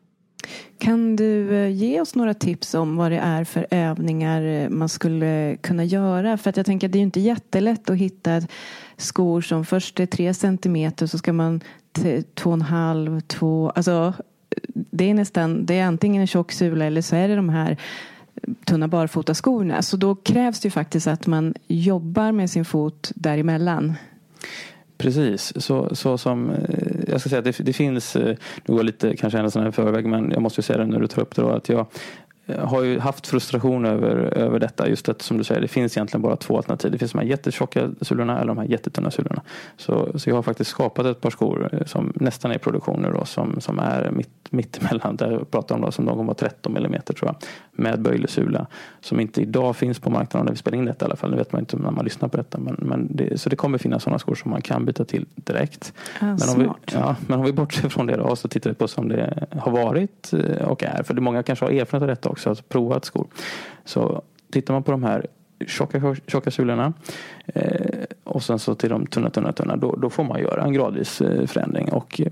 Kan du ge oss några tips om vad det är för övningar man skulle kunna göra? För att jag tänker att det är ju inte jättelätt att hitta skor som först är 3 cm, så ska man 2,5, 2. Alltså det är antingen en tjock sula eller så är det de här tunna barfotaskorna. Så då krävs det ju faktiskt att man jobbar med sin fot däremellan. Precis, så som jag ska säga att det finns, nu går lite kanske en sån här förväg, men jag måste ju säga det när du tar upp det då, att jag har ju haft frustration över detta, just att som du säger, det finns egentligen bara 2 alternativ. Det finns de här jättetjocka sulorna eller de här jättetunna sulorna. Så jag har faktiskt skapat ett par skor som nästan är i produktion nu då, som är mittemellan, där jag pratar om då, som någon var 13 mm tror jag, med böjlesula, som inte idag finns på marknaden när vi spelar in detta i alla fall. Nu vet man inte när man lyssnar på detta, så det kommer finnas sådana skor som man kan byta till direkt. Men om vi bortser från det då, så tittar vi på som det har varit och är, för det många kanske har erfarenhet av detta också, alltså provat skor. Så tittar man på de här tjocka sulorna och sen så till de tunna, då får man göra en gradvis förändring. Och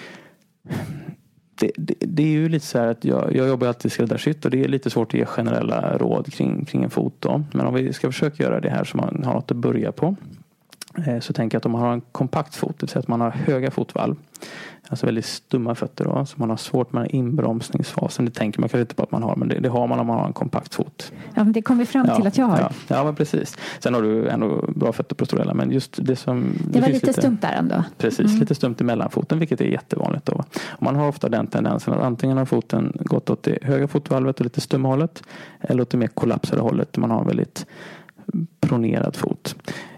det är ju lite så här att jag jobbar alltid skräddarsytt, och det är lite svårt att ge generella råd kring en fot då. Men om vi ska försöka göra det här så man har något att börja på, Så tänk att om man har en kompakt fot, det vill säga att man har höga fotvalv, alltså väldigt stumma fötter då, så man har svårt med inbromsningsfasen. Det tänker man kanske inte på att man har, men det har man om man har en kompakt fot. Ja, men det kommer vi fram till att jag har. Ja, men precis. Sen har du ändå bra fötter på stora, men just det som... Det var lite stumt där ändå. Precis, lite stumt i mellanfoten, vilket är jättevanligt då. Och man har ofta den tendensen att antingen har foten gått åt det höga fotvalvet och lite stumma hållet, eller åt det mer kollapsade hållet. Man har en väldigt pronerad fot.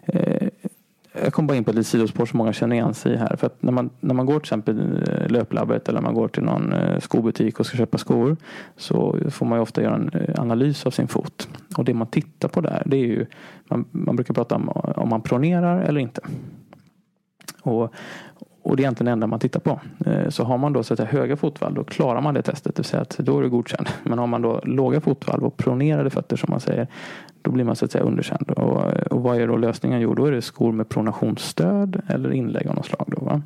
Jag kommer bara in på ett litet sidospår som många känner igen sig i här. För att när man går till exempel löplabbet eller man går till någon skobutik och ska köpa skor, så får man ju ofta göra en analys av sin fot. Och det man tittar på där, det är ju, man brukar prata om man pronerar eller inte. Och det är egentligen det enda man tittar på. Så har man då så att säga höga fotvalv, då klarar man det testet. Det vill säga att då är det godkänd. Men har man då låga fotvalv och pronerade fötter som man säger, då blir man så att säga underkänd. Och vad är då lösningen? Jo, då är det skor med pronationsstöd eller inlägg av något slag. Då, va?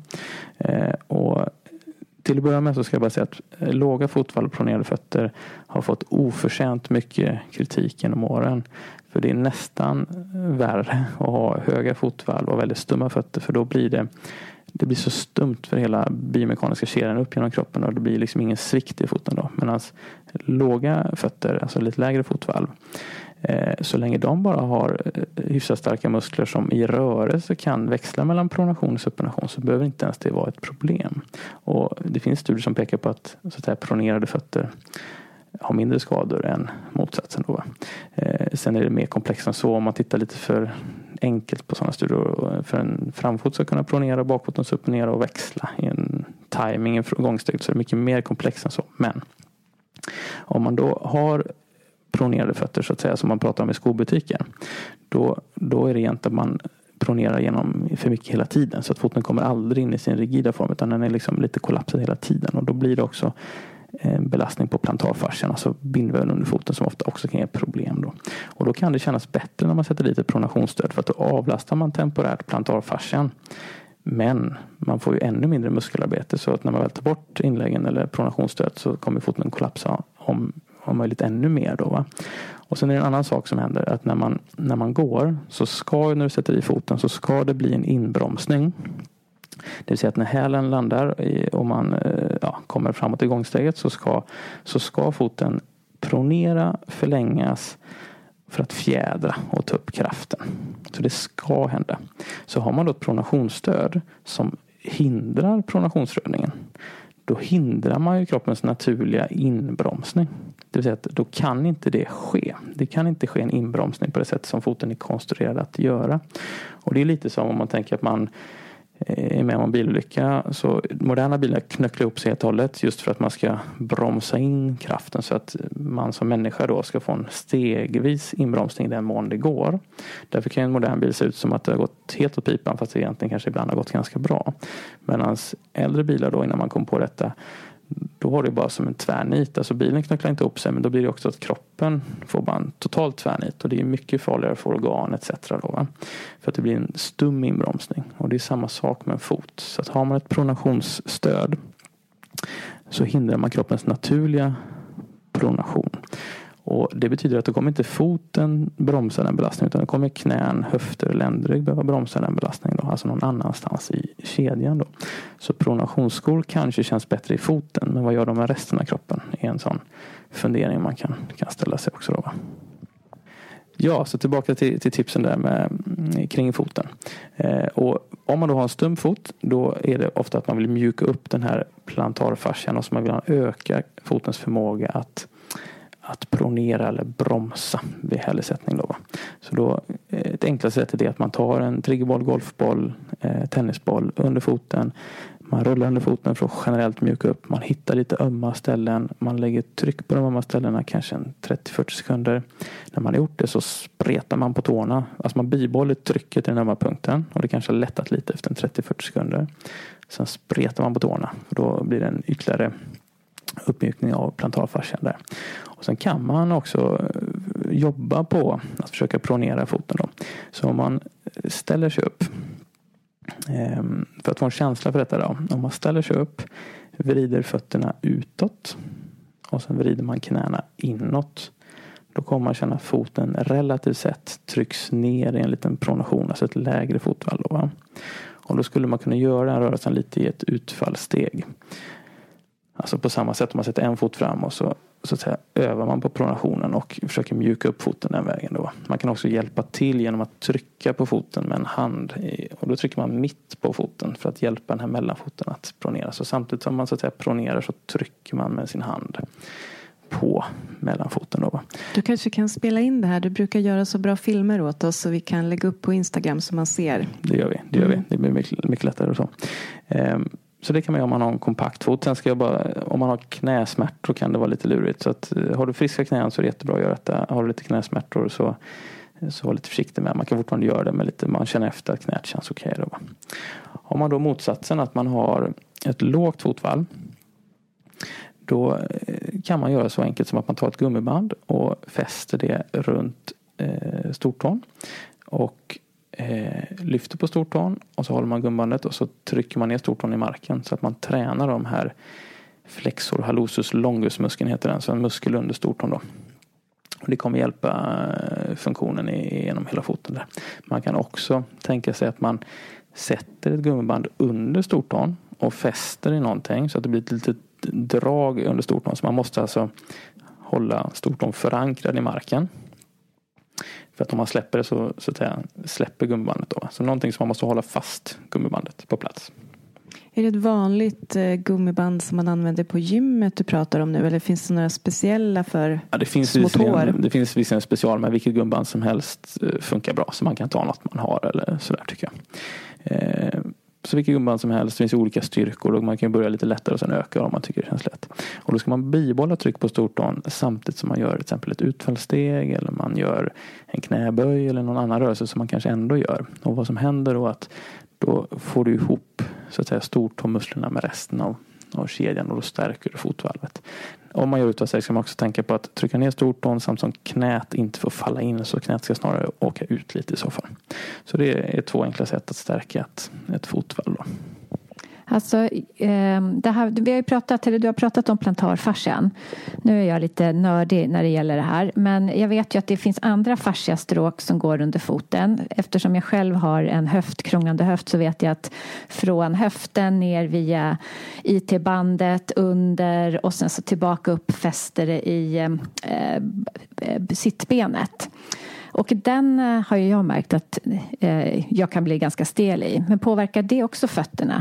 Och till att börja med så ska jag bara säga att låga fotvalv och pronerade fötter har fått oförtjänt mycket kritik genom åren. För det är nästan värre att ha höga fotvalv och väldigt stumma fötter. För då blir det blir så stumt för hela biomekaniska kedjan upp genom kroppen, och det blir liksom ingen svikt i foten då. Medan låga fötter, alltså lite lägre fotvalv, så länge de bara har hyfsat starka muskler som i rörelse kan växla mellan pronation och supination, så behöver inte ens det vara ett problem. Och det finns studier som pekar på att så att säga pronerade fötter har mindre skador än motsatsen då. Sen är det mer komplext än så. Om man tittar lite för enkelt på sådana studier, för en framfot ska kunna pronera, bakfoten supinera och växla i en timing, en gångsteg, så är det mycket mer komplext än så. Men om man då har pronerade fötter så att säga, som man pratar om i skobutiken, då är det egentligen att man pronerar genom för mycket hela tiden, så att foten kommer aldrig in i sin rigida form, utan den är liksom lite kollapsad hela tiden, och då blir det också en belastning på plantarfascian, alltså bindväven under foten, som ofta också kan ge problem då. Och då kan det kännas bättre när man sätter dit ett pronationsstöd, för att då avlastar man temporärt plantarfascian. Men man får ju ännu mindre muskelarbete, så att när man väl tar bort inläggen eller pronationsstöd så kommer foten kollapsa om möjligt ännu mer då, va? Och sen är det en annan sak som händer, att när man går, så ska, när du sätter i foten, så ska det bli en inbromsning. Det vill säga att när hälen landar och man kommer framåt i gångsteget, så ska foten pronera, förlängas för att fjädra och ta upp kraften. Så det ska hända. Så har man då ett pronationsstöd som hindrar pronationsrörningen, då hindrar man ju kroppens naturliga inbromsning. Det vill säga att då kan inte det ske. Det kan inte ske en inbromsning på det sätt som foten är konstruerad att göra. Och det är lite som om man tänker att man är med om en bilolycka, så moderna bilar knöcklar ihop sig helt och hållet just för att man ska bromsa in kraften, så att man som människa då ska få en stegvis inbromsning i den mån det går. Därför kan en modern bil se ut som att det har gått helt åt pipan, fast det egentligen kanske ibland har gått ganska bra. Medan äldre bilar då, innan man kom på detta, då var det bara som en tvärnit. Alltså bilen knucklar inte upp sig, men då blir det också att kroppen får bara en total tvärnit. Och det är mycket farligare för organ etc. då, va? För att det blir en stum inbromsning. Och det är samma sak med en fot. Så att har man ett pronationsstöd, så hindrar man kroppens naturliga pronation. Och det betyder att då kommer inte foten bromsa den belastningen, utan då kommer knän, höfter, ländrygg behöva bromsa den belastningen då, alltså någon annanstans i kedjan då. Så pronationsskor kanske känns bättre i foten, men vad gör de med resten av kroppen? Är en sån fundering man kan ställa sig också då, va? Ja, så tillbaka till tipsen där kring foten. Och om man då har en stum fot, då är det ofta att man vill mjuka upp den här plantarfascian, och så man vill öka fotens förmåga att pronera eller bromsa vid hälesättning då. Så då, ett enklaste sätt är det att man tar en triggerboll, golfboll, tennisboll under foten. Man rullar under foten för att generellt mjuka upp. Man hittar lite ömma ställen. Man lägger tryck på de ömma ställena kanske 30-40 sekunder. När man har gjort det så spretar man på tårna. Alltså man bibehåller trycket i den ömma punkten. Och det kanske har lättat lite efter 30-40 sekunder. Sen spretar man på tårna. För då blir det en ytterligare uppmjukning av plantarfascian där. Och sen kan man också jobba på att försöka pronera foten då. Så om man ställer sig upp, för att få en känsla för detta då, om man ställer sig upp, vrider fötterna utåt och sen vrider man knäna inåt, då kommer man känna att foten relativt sett trycks ner i en liten pronation, alltså ett lägre fotvalv då, va? Och då skulle man kunna göra den rörelsen lite i ett utfallssteg. Alltså på samma sätt om man sätter en fot fram och så att säga, övar man på pronationen och försöker mjuka upp foten den vägen då. Man kan också hjälpa till genom att trycka på foten med en hand. Och då trycker man mitt på foten för att hjälpa den här mellanfoten att pronera. Så samtidigt som man så att säga pronerar så trycker man med sin hand på mellanfoten då. Du kanske kan spela in det här. Du brukar göra så bra filmer åt oss så vi kan lägga upp på Instagram så man ser. Det gör vi. Det blir mycket lättare och så. Så det kan man göra om man har en kompakt fot. Sen ska jag bara, om man har knäsmärtor kan det vara lite lurigt. Så att, har du friska knän så är det jättebra att göra detta. Har du lite knäsmärtor så var lite försiktig med. Man kan fortfarande göra det med lite, man känner efter att knät känns okej då. Om man då motsatsen att man har ett lågt fotvalv, då kan man göra så enkelt som att man tar ett gummiband och fäster det runt stortån och lyfter på stortån och så håller man gumbandet och så trycker man ner stortån i marken så att man tränar de här flexor hallucis longus muskeln heter den, så en muskel under stortån då. Och det kommer hjälpa funktionen genom hela foten där. Man kan också tänka sig att man sätter ett gummiband under stortån och fäster i någonting så att det blir ett litet drag under stortån, så man måste alltså hålla stortån förankrad i marken. För att om man släpper det så att säga, släpper gummibandet då. Så någonting som man måste hålla fast gummibandet på plats. Är det ett vanligt gummiband som man använder på gymmet du pratar om nu? Eller finns det några speciella för små tår? Det finns visserligen special med vilket gummiband som helst funkar bra. Så man kan ta något man har eller sådär tycker jag. Så vilket gummiband som helst, det finns olika styrkor och man kan börja lite lättare och sen öka om man tycker det känns lätt. Och då ska man bibehålla tryck på stortån samtidigt som man gör till exempel ett utfallssteg eller man gör en knäböj eller någon annan rörelse som man kanske ändå gör. Och vad som händer då att då får du ihop så att säga stortåmusklerna med resten av kedjan och då stärker du fotvalvet. Om man gör utfallssteg ska man också tänka på att trycka ner stortån samt som knät inte får falla in, så knät ska snarare åka ut lite i så fall. Så det är 2 enkla sätt att stärka ett fotvalv då. Alltså, det här, du har pratat om plantarfascian. Nu är jag lite nördig när det gäller det här. Men jag vet ju att det finns andra fasciastråk som går under foten. Eftersom jag själv har en krånglande höft så vet jag att från höften ner via IT-bandet under och sen så tillbaka upp fäster det i sittbenet. Och den har ju jag märkt att jag kan bli ganska stel i. Men påverkar det också fötterna?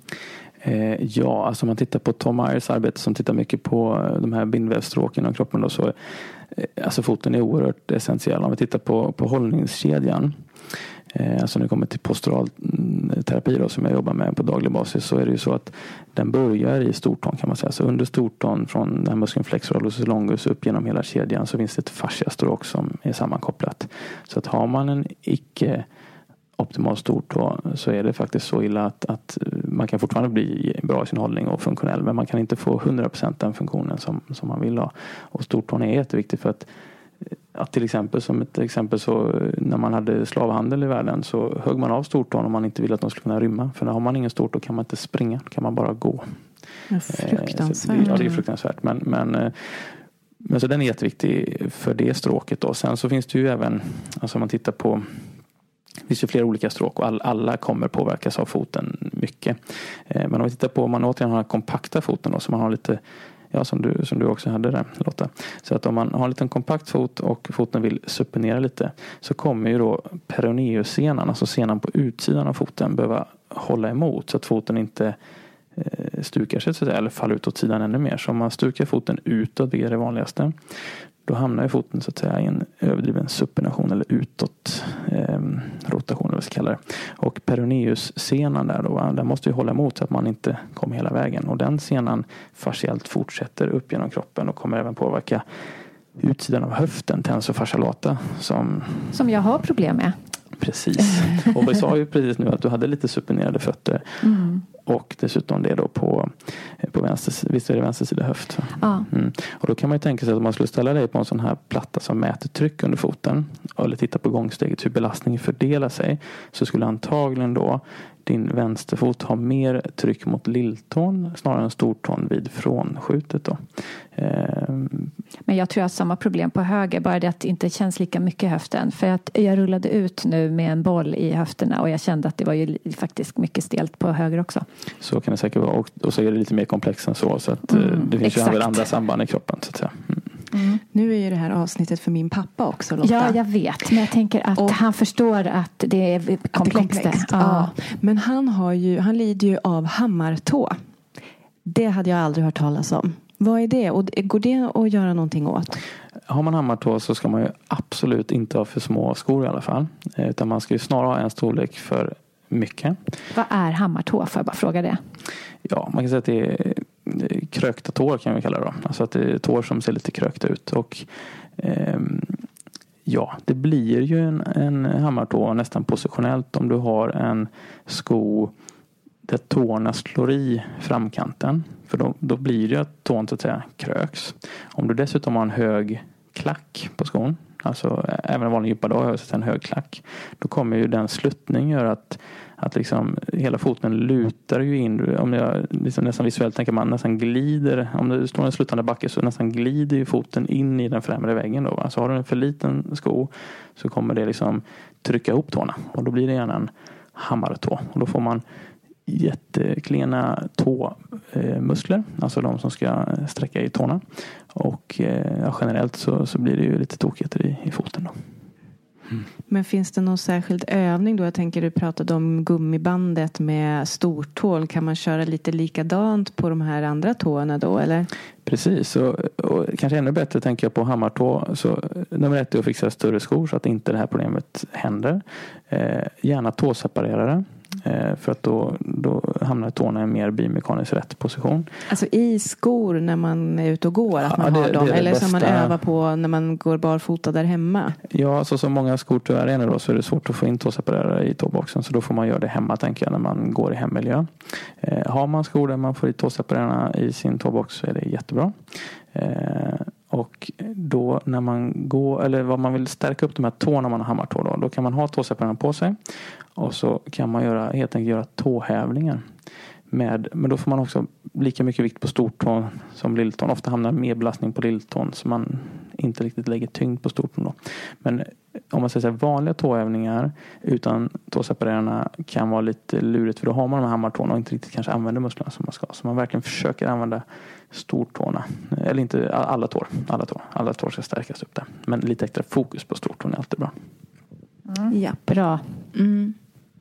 Ja, alltså om man tittar på Tom Myers arbete som tittar mycket på de här bindvävsstråken av kroppen då, så alltså foten är oerhört essentiell. Om vi tittar på hållningskedjan, alltså när det kommer till postural terapi då, som jag jobbar med på daglig basis, så är det ju så att den börjar i stortån kan man säga. Så under stortån från den här muskeln flexor hallucis longus upp genom hela kedjan så finns det ett fasciastråk som är sammankopplat. Så att har man en icke optimal stortå så är det faktiskt så illa att man kan fortfarande bli bra i sin hållning och funktionell, men man kan inte få 100% den funktionen som man vill ha. Och stortån är jätteviktig för att till exempel så när man hade slavhandel i världen så högg man av stortån om man inte ville att de skulle kunna rymma. För när har man ingen stortå kan man inte springa, kan man bara gå. Fruktansvärt. Ja, det är fruktansvärt. Men så den är jätteviktig för det stråket då. Sen så finns det ju även, alltså om man tittar på, det finns ju flera olika stråk och alla kommer påverkas av foten mycket. Men om vi tittar på, om man återigen har den kompakta foten då, så man har lite, ja som du också hade där Lotta. Så att om man har en liten kompakt fot och foten vill supinera lite så kommer ju då peroneussenan, alltså senan på utsidan av foten, behöva hålla emot så att foten inte stukar sig så att säga, eller faller ut åt sidan ännu mer. Så om man stukar foten utåt, vilket är det vanligaste, då hamnar ju foten så att säga i en överdriven supination eller utåt rotation eller vad vi kallar det. Och peroneussenan där måste ju hålla emot så att man inte kommer hela vägen. Och den senan fasciellt fortsätter upp genom kroppen och kommer även påverka utsidan av höften, tensa fascia lata. Som jag har problem med. Precis. Och vi sa ju precis nu att du hade lite supinerade fötter. Mm. Och dessutom det då på visst är det vänster sida höft. Ja. Mm. Och då kan man ju tänka sig att om man skulle ställa dig på en sån här platta som mäter tryck under foten eller titta på gångsteget hur belastningen fördelar sig, så skulle antagligen då din vänsterfot har mer tryck mot lilltån snarare än stortån vid frånskjutet då. Men jag tror jag har samma problem på höger, bara det att det inte känns lika mycket i höften. För att jag rullade ut nu med en boll i höfterna och jag kände att det var ju faktiskt mycket stelt på höger också. Så kan det säkert vara, och så är det lite mer komplext än så att det finns ju andra samband i kroppen så att säga. Nu är ju det här avsnittet för min pappa också, Lotta. Ja, jag vet. Men jag tänker att han förstår att det är komplext. Ja. Men han lider ju av hammartå. Det hade jag aldrig hört talas om. Vad är det? Och går det att göra någonting åt? Har man hammartå så ska man ju absolut inte ha för små skor i alla fall. Utan man ska ju snarare ha en storlek för mycket. Vad är hammartå? Får jag bara fråga det? Ja, man kan säga att det är krökta tår kan vi kalla det då. Alltså att det är tår som ser lite krökta ut. Och det blir ju en hammartå nästan positionellt om du har en sko där tårna slår i framkanten. För då blir det att tån så att säga kröks. Om du dessutom har en hög klack på skon, alltså även en vanlig djupa dag har en hög klack, då kommer ju den sluttning göra att liksom hela foten lutar ju in. Om jag liksom nästan visuellt tänker man nästan glider, om det står en sluttande backe så nästan glider ju foten in i den främre väggen då. Alltså har du en för liten sko så kommer det liksom trycka ihop tårna och då blir det gärna en hammartå och då får man jätteklena tåmuskler, alltså de som ska sträcka i tårna och generellt så blir det ju lite tokigheter i foten då. Men finns det någon särskild övning då? Jag tänker du pratade om gummibandet med stortål. Kan man köra lite likadant på de här andra tårna då eller? Precis, och kanske ännu bättre tänker jag på hammartå. Så nummer 1 är att fixa större skor så att inte det här problemet händer. Gärna tåseparerare. För att då hamnar tårna i en mer biomekaniskt rätt position. Alltså i skor när man är ute och går att man har dem? Det eller som man övar på när man går barfota där hemma? Ja, så som många skor tyvärr är nu då så är det svårt att få in tåseparerare i tåboxen. Så då får man göra det hemma tänker jag när man går i hemmiljö. Har man skor där man får i tåseparerarna i sin tåbox så är det jättebra. Och då när man går, eller vad man vill stärka upp de här tårna man har hammartå då kan man ha tåseparerarna på sig. Och så kan man helt enkelt göra tåhävlingar. Men då får man också lika mycket vikt på stortån som lilltån. Ofta hamnar mer belastning på lilltån så man inte riktigt lägger tyngd på stortån då. Men om man säger så här, vanliga tåhävningar utan tåseparerarna kan vara lite lurigt. För då har man de här hammartårna och inte riktigt kanske använder musklerna som man ska. Så man verkligen försöker använda stortårna. Eller inte alla tår. Alla tår ska stärkas upp där. Men lite extra fokus på stortån är alltid bra. Ja, bra. Mm.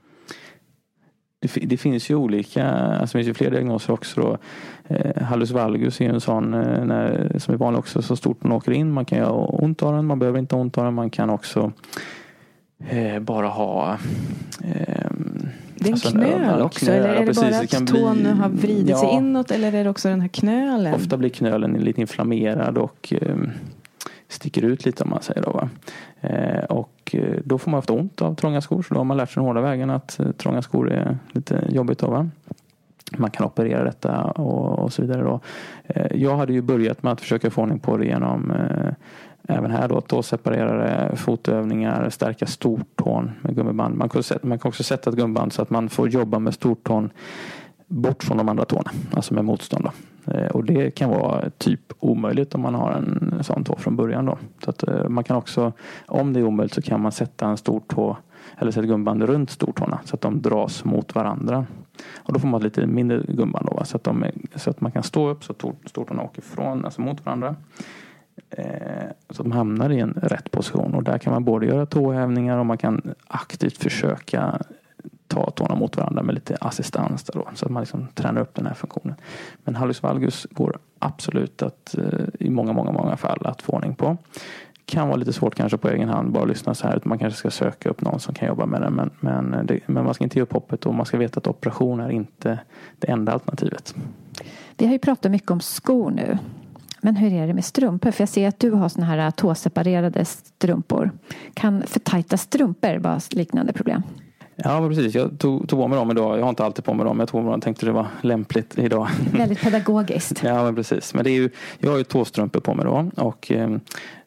Det finns ju olika, alltså det finns ju fler diagnoser också då. Hallus valgus är ju en sån som är vanlig också, så stort man åker in. Man kan ju ha ont av den, man behöver inte ha ont av den. Man kan också bara ha det är en knöl också, eller är det bara att tån har vridit sig inåt, eller är det också den här knölen? Ofta blir knölen lite inflammerad och sticker ut lite om man säger då va. Och då får man ofta ont av trånga skor, så då har man lärt sig den hårda vägen att trånga skor är lite jobbigt då va. Man kan operera detta och så vidare då. Jag hade ju börjat med att försöka få ordning på det genom även här då tåseparerare, fotövningar, stärka stortån med gummiband. Man kan också sätta ett gummiband så att man får jobba med stortån bort från de andra tårna, alltså med motstånd då. Och det kan vara typ omöjligt om man har en sån tå från början då. Så att man kan också, om det är omöjligt så kan man sätta en stor tå eller sätta gummiband runt stortårna så att de dras mot varandra. Och då får man lite mindre gummiband då, så att man kan stå upp så att stortårna åker från, alltså mot varandra. Så att de hamnar i en rätt position, och där kan man både göra tåhävningar och man kan aktivt försöka ta tårna mot varandra med lite assistans där då, så att man liksom tränar upp den här funktionen. Men hallus valgus går absolut att i många fall att få ordning på. Kan vara lite svårt kanske på egen hand bara lyssna så här, man kanske ska söka upp någon som kan jobba med det, men man ska inte ge upp hoppet, och man ska veta att operation är inte det enda alternativet. Vi har ju pratat mycket om skor nu. Men hur är det med strumpor? För jag ser att du har såna här tåseparerade strumpor. Kan för tajta strumpor vara liknande problem? Ja, precis. Jag tog på mig dem idag. Jag har inte alltid på mig dem. Jag tog på mig dem och tänkte det var lämpligt idag. Väldigt pedagogiskt. Ja, men precis. Men det är ju, jag har ju tåstrumpor på mig då. Och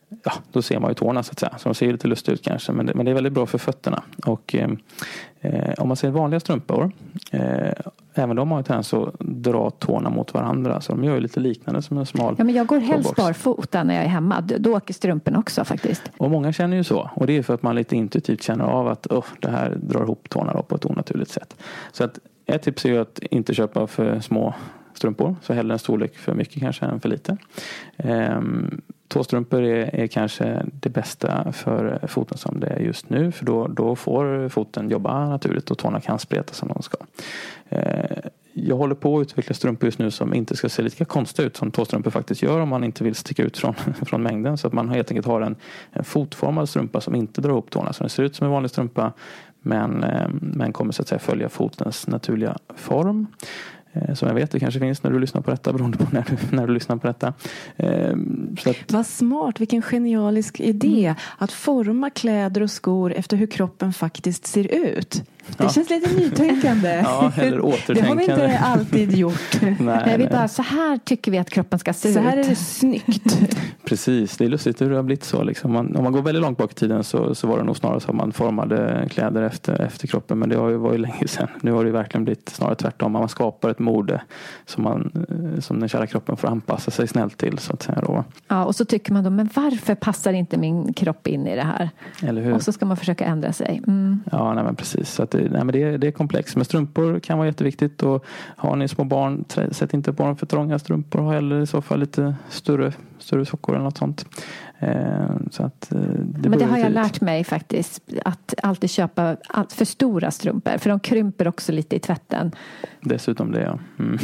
då ser man ju tårna så att säga. Så de ser lite lustigt ut kanske. Men det är väldigt bra för fötterna. Och om man ser vanliga strumpor, även de har ju tendens att dra tårna mot varandra. Så de gör ju lite liknande som en smal. Ja, men jag går helst barfota när jag är hemma. Då åker strumpen också faktiskt. Och många känner ju så. Och det är för att man lite intuitivt känner av att det här drar ihop tårna då på ett onaturligt sätt. Så att ett tips är ju att inte köpa för små strumpor. Så hellre en storlek för mycket kanske än för lite. Tåstrumpor är kanske det bästa för foten som det är just nu. För då får foten jobba naturligt och tårna kan spreta som de ska. Jag håller på att utveckla strumpor just nu som inte ska se lika konstigt ut som tåstrumpor faktiskt gör om man inte vill sticka ut från mängden. Så att man helt enkelt har en fotformad strumpa som inte drar ihop tårna. Så den ser ut som en vanlig strumpa men kommer så att säga följa fotens naturliga form. Som jag vet, det kanske finns när du lyssnar på detta, beroende på när du lyssnar på detta. Så att... Vad smart, vilken genialisk idé att forma kläder och skor efter hur kroppen faktiskt ser ut. Det känns lite nytänkande. Ja, eller återtänkande. Det har vi inte alltid gjort. Nej, vi bara, så här tycker vi att kroppen ska se ut. Så här är det snyggt. Precis, det är lustigt hur det har blivit så. Liksom. Om man går väldigt långt bak i tiden så var det nog snarare så att man formade kläder efter kroppen. Men det har ju varit länge sedan. Nu har det verkligen blivit snarare tvärtom. Man skapar ett mode som den kära kroppen får anpassa sig snällt till. Så att säga då. Ja, och så tycker man då, men varför passar inte min kropp in i det här? Eller hur? Och så ska man försöka ändra sig. Ja, nej, men precis. Så att det är komplext. Men strumpor kan vara jätteviktigt. Och har ni små barn, sätt inte på dem för trånga strumpor. Ha heller i så fall lite större sockor eller något sånt. Så att, men det har jag lärt mig faktiskt. Att alltid köpa allt för stora strumpor. För de krymper också lite i tvätten. Dessutom det, ja.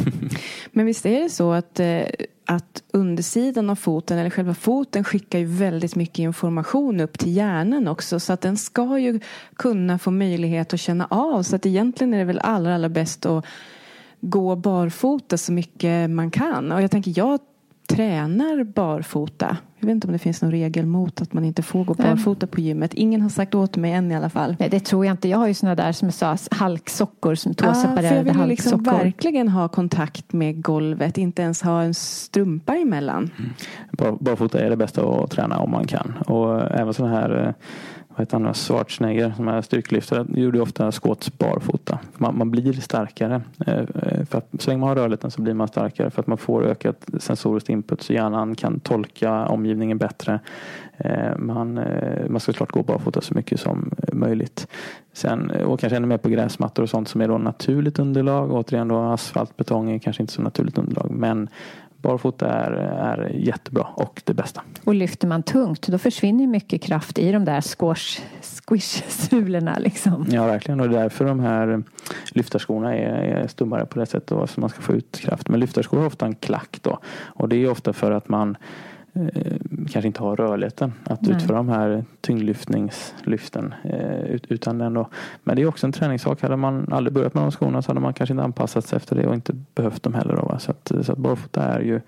Men visst är det så att undersidan av foten eller själva foten skickar ju väldigt mycket information upp till hjärnan också. Så att den ska ju kunna få möjlighet att känna av. Så att egentligen är det väl allra bäst att gå barfota så mycket man kan. Och jag tänker, jag tränar barfota. Jag vet inte om det finns någon regel mot att man inte får gå barfota på gymmet. Ingen har sagt åt mig än i alla fall. Nej, det tror jag inte. Jag har ju såna där som jag sa, halksockor som tåseparerade halksockor. Jag vill liksom verkligen ha kontakt med golvet. Inte ens ha en strumpa emellan. Barfota är det bästa att träna om man kan. Och även sådana här Schwarzenegger som är styrkelyftare gjorde ofta squats barfota. Man blir starkare. För att, så länge man har rörligheten så blir man starkare. För att man får ökat sensoriskt input så hjärnan kan tolka omgivningen bättre. Man ska klart gå barfota så mycket som möjligt. Sen, och kanske ännu mer på gräsmattor och sånt som är då naturligt underlag. Återigen då asfalt, betong är kanske inte så naturligt underlag. Men barfota är jättebra och det bästa. Och lyfter man tungt, då försvinner mycket kraft i de där squish-sulorna liksom. Ja, verkligen. Och det är därför de här lyftarskorna är stummare på det sättet då, så man ska få ut kraft. Men lyftarskor har ofta en klack då. Och det är ofta för att man kanske inte har rörligheten att utföra de här tyngdlyften utan den då. Men det är också en träningssak. Hade man aldrig börjat med de skorna så hade man kanske inte anpassat sig efter det och inte behövt dem heller då. Så att barfota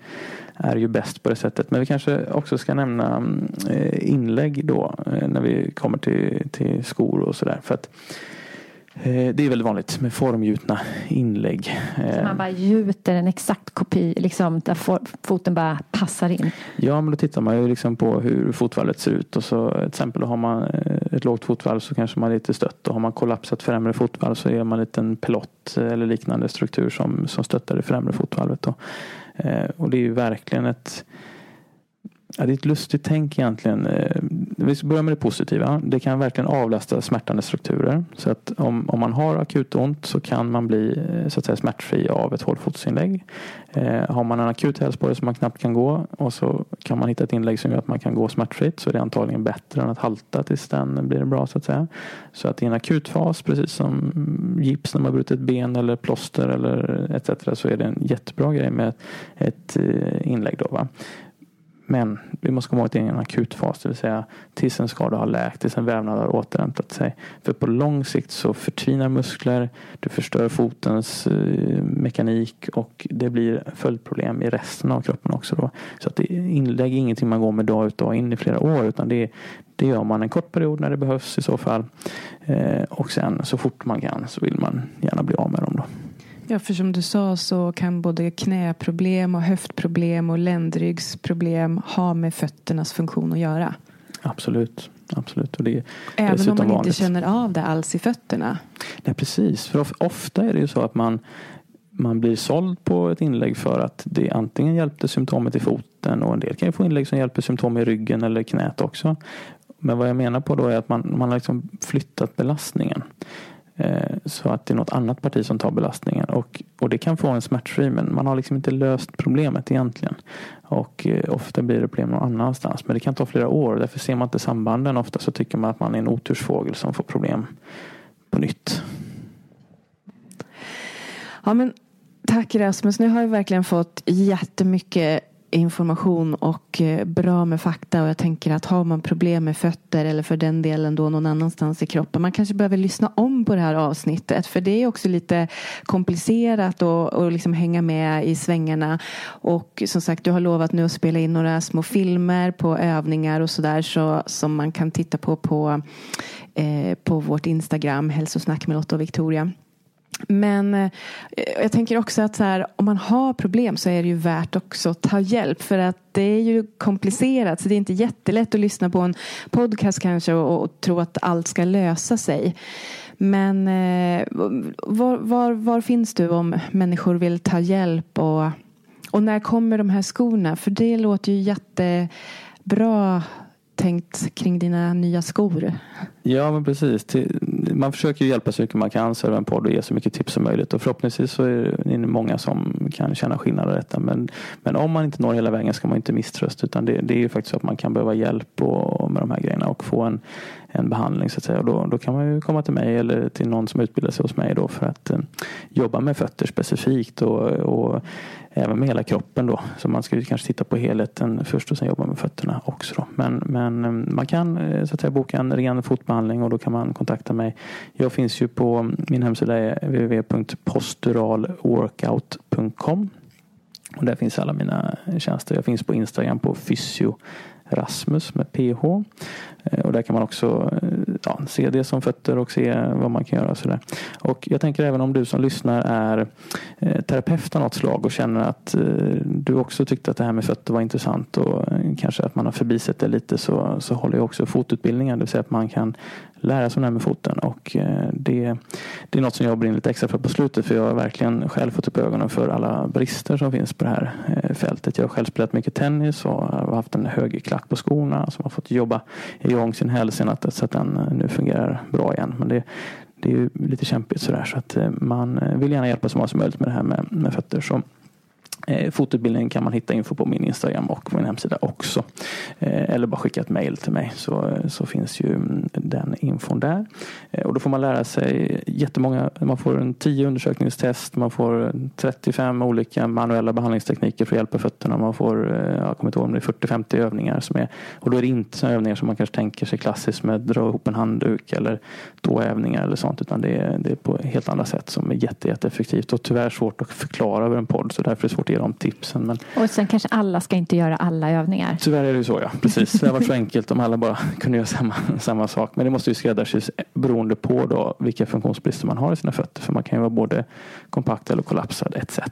är ju bäst på det sättet. Men vi kanske också ska nämna inlägg då när vi kommer till skor och sådär. För att det är väldigt vanligt med formgjutna inlägg. Så man bara gjuter en exakt kopi liksom, där foten bara passar in. Ja, men då tittar man ju liksom på hur fotvalvet ser ut. Och så till exempel har man ett lågt fotvalv så kanske man är lite stött. Och har man kollapsat främre fotvalv så gör man en liten pelott eller liknande struktur som stöttar det främre fotvalvet då. Och det är ju verkligen det är ett lustigt tänk egentligen. Vi ska börja med det positiva. Det kan verkligen avlasta smärtande strukturer. Så att om man har akut ont så kan man bli så att säga smärtfri av ett hålfotsinlägg. Har man en akut hälsporre som man knappt kan gå och så kan man hitta ett inlägg som gör att man kan gå smärtfritt, så är det antagligen bättre än att halta tills den blir bra så att säga. Så att i en akut fas, precis som gips när man brutit ett ben eller plåster eller etc., så är det en jättebra grej med ett inlägg då, va. Men vi måste komma ihåg att det är en akut fas, det vill säga tills en skada har läkt, tills en vävnad har återhämtat sig. För på lång sikt så förtvinar muskler, det förstör fotens mekanik och det blir följdproblem i resten av kroppen också då. Så att inlägg är ingenting man går med dag ut och in i flera år, utan det gör man en kort period när det behövs i så fall. Och sen så fort man kan så vill man gärna bli av med dem då. Ja, för som du sa så kan både knäproblem och höftproblem och ländryggsproblem ha med fötternas funktion att göra. Absolut. Och det är även om man vanligt. inte känner av det alls i fötterna. Nej, precis. För ofta är det ju så att man blir såld på ett inlägg för att det antingen hjälpte symptomet i foten, och en del kan ju få inlägg som hjälper symptom i ryggen eller knät också. Men vad jag menar på då är att man har liksom flyttat belastningen. Så att det är något annat parti som tar belastningen. Och det kan få en smärtfri, men man har liksom inte löst problemet egentligen. Och ofta blir det problem någon annanstans. Men det kan ta flera år. Därför ser man inte sambanden. Ofta så tycker man att man är en otursfågel som får problem på nytt. Ja, men tack Rasmus. Nu har vi verkligen fått jättemycket information och bra med fakta, och jag tänker att har man problem med fötter eller för den delen då någon annanstans i kroppen, man kanske behöver lyssna om på det här avsnittet, för det är också lite komplicerat och liksom hänga med i svängarna. Och som sagt, du har lovat nu att spela in några små filmer på övningar och sådär, så som man kan titta på vårt Instagram, hälsosnack med Lotta och Victoria. Men jag tänker också att så här, om man har problem så är det ju värt också att ta hjälp, för att det är ju komplicerat, så det är inte jättelätt att lyssna på en podcast kanske och tro att allt ska lösa sig. Men var finns du om människor vill ta hjälp, och när kommer de här skorna? För det låter ju jättebra tänkt kring dina nya skor. Ja, men precis. Man försöker ju hjälpa så mycket man kan, så en podd, och ge så mycket tips som möjligt. Och förhoppningsvis så är det många som kan känna skillnad av detta. Men om man inte når hela vägen ska man inte misströsta. Utan det är ju faktiskt så att man kan behöva hjälp med de här grejerna och få en behandling så att säga. Och då kan man ju komma till mig eller till någon som utbildar sig hos mig då för att jobba med fötter specifikt och även med hela kroppen då. Så man ska ju kanske titta på helheten först och sen jobba med fötterna också då. Men man kan så att säga boka en ren fotbehandling, och då kan man kontakta mig. Jag finns ju på min hemsida www.posturalworkout.com, och där finns alla mina tjänster. Jag finns på Instagram på Rasmus med PH. Och där kan man också se det som fötter och se vad man kan göra och sådär. Och jag tänker även om du som lyssnar är terapeut av något slag och känner att du också tyckte att det här med fötter var intressant och kanske att man har förbisett det lite, så håller jag också fotutbildningar, det vill säga att man kan lära sig det här med foten, och det är något som jag brinner lite extra för på slutet, för jag har verkligen själv fått upp ögonen för alla brister som finns på det här fältet. Jag har själv spelat mycket tennis och har haft en hög klack på skorna som har fått jobba igång sin hälsen så att den nu fungerar bra igen. Men det är ju lite kämpigt sådär, så att man vill gärna hjälpa så många som möjligt med det här med fötter. Så fotutbildningen kan man hitta info på min Instagram och på min hemsida också. Eller bara skicka ett mejl till mig, så finns ju den infon där. Och då får man lära sig jättemånga. Man får 10 undersökningstest. Man får 35 olika manuella behandlingstekniker för att hjälpa fötterna. Man får, jag kommer inte ihåg om det är 40-50 övningar som är. Och då är det inte sådana övningar som man kanske tänker sig klassiskt med dra ihop en handduk eller tåövningar eller sånt. Utan det är på helt andra sätt som är jätteeffektivt. Och tyvärr svårt att förklara över en podd, så därför är det svårt att ge de tipsen. Men och sen kanske alla ska inte göra alla övningar. Tyvärr är det ju så, ja. Precis. Det har varit så enkelt om alla bara kunde göra samma sak. Men det måste ju skräddarsys beroende på då vilka funktionsbrister man har i sina fötter. För man kan ju vara både kompakt eller kollapsad, etc.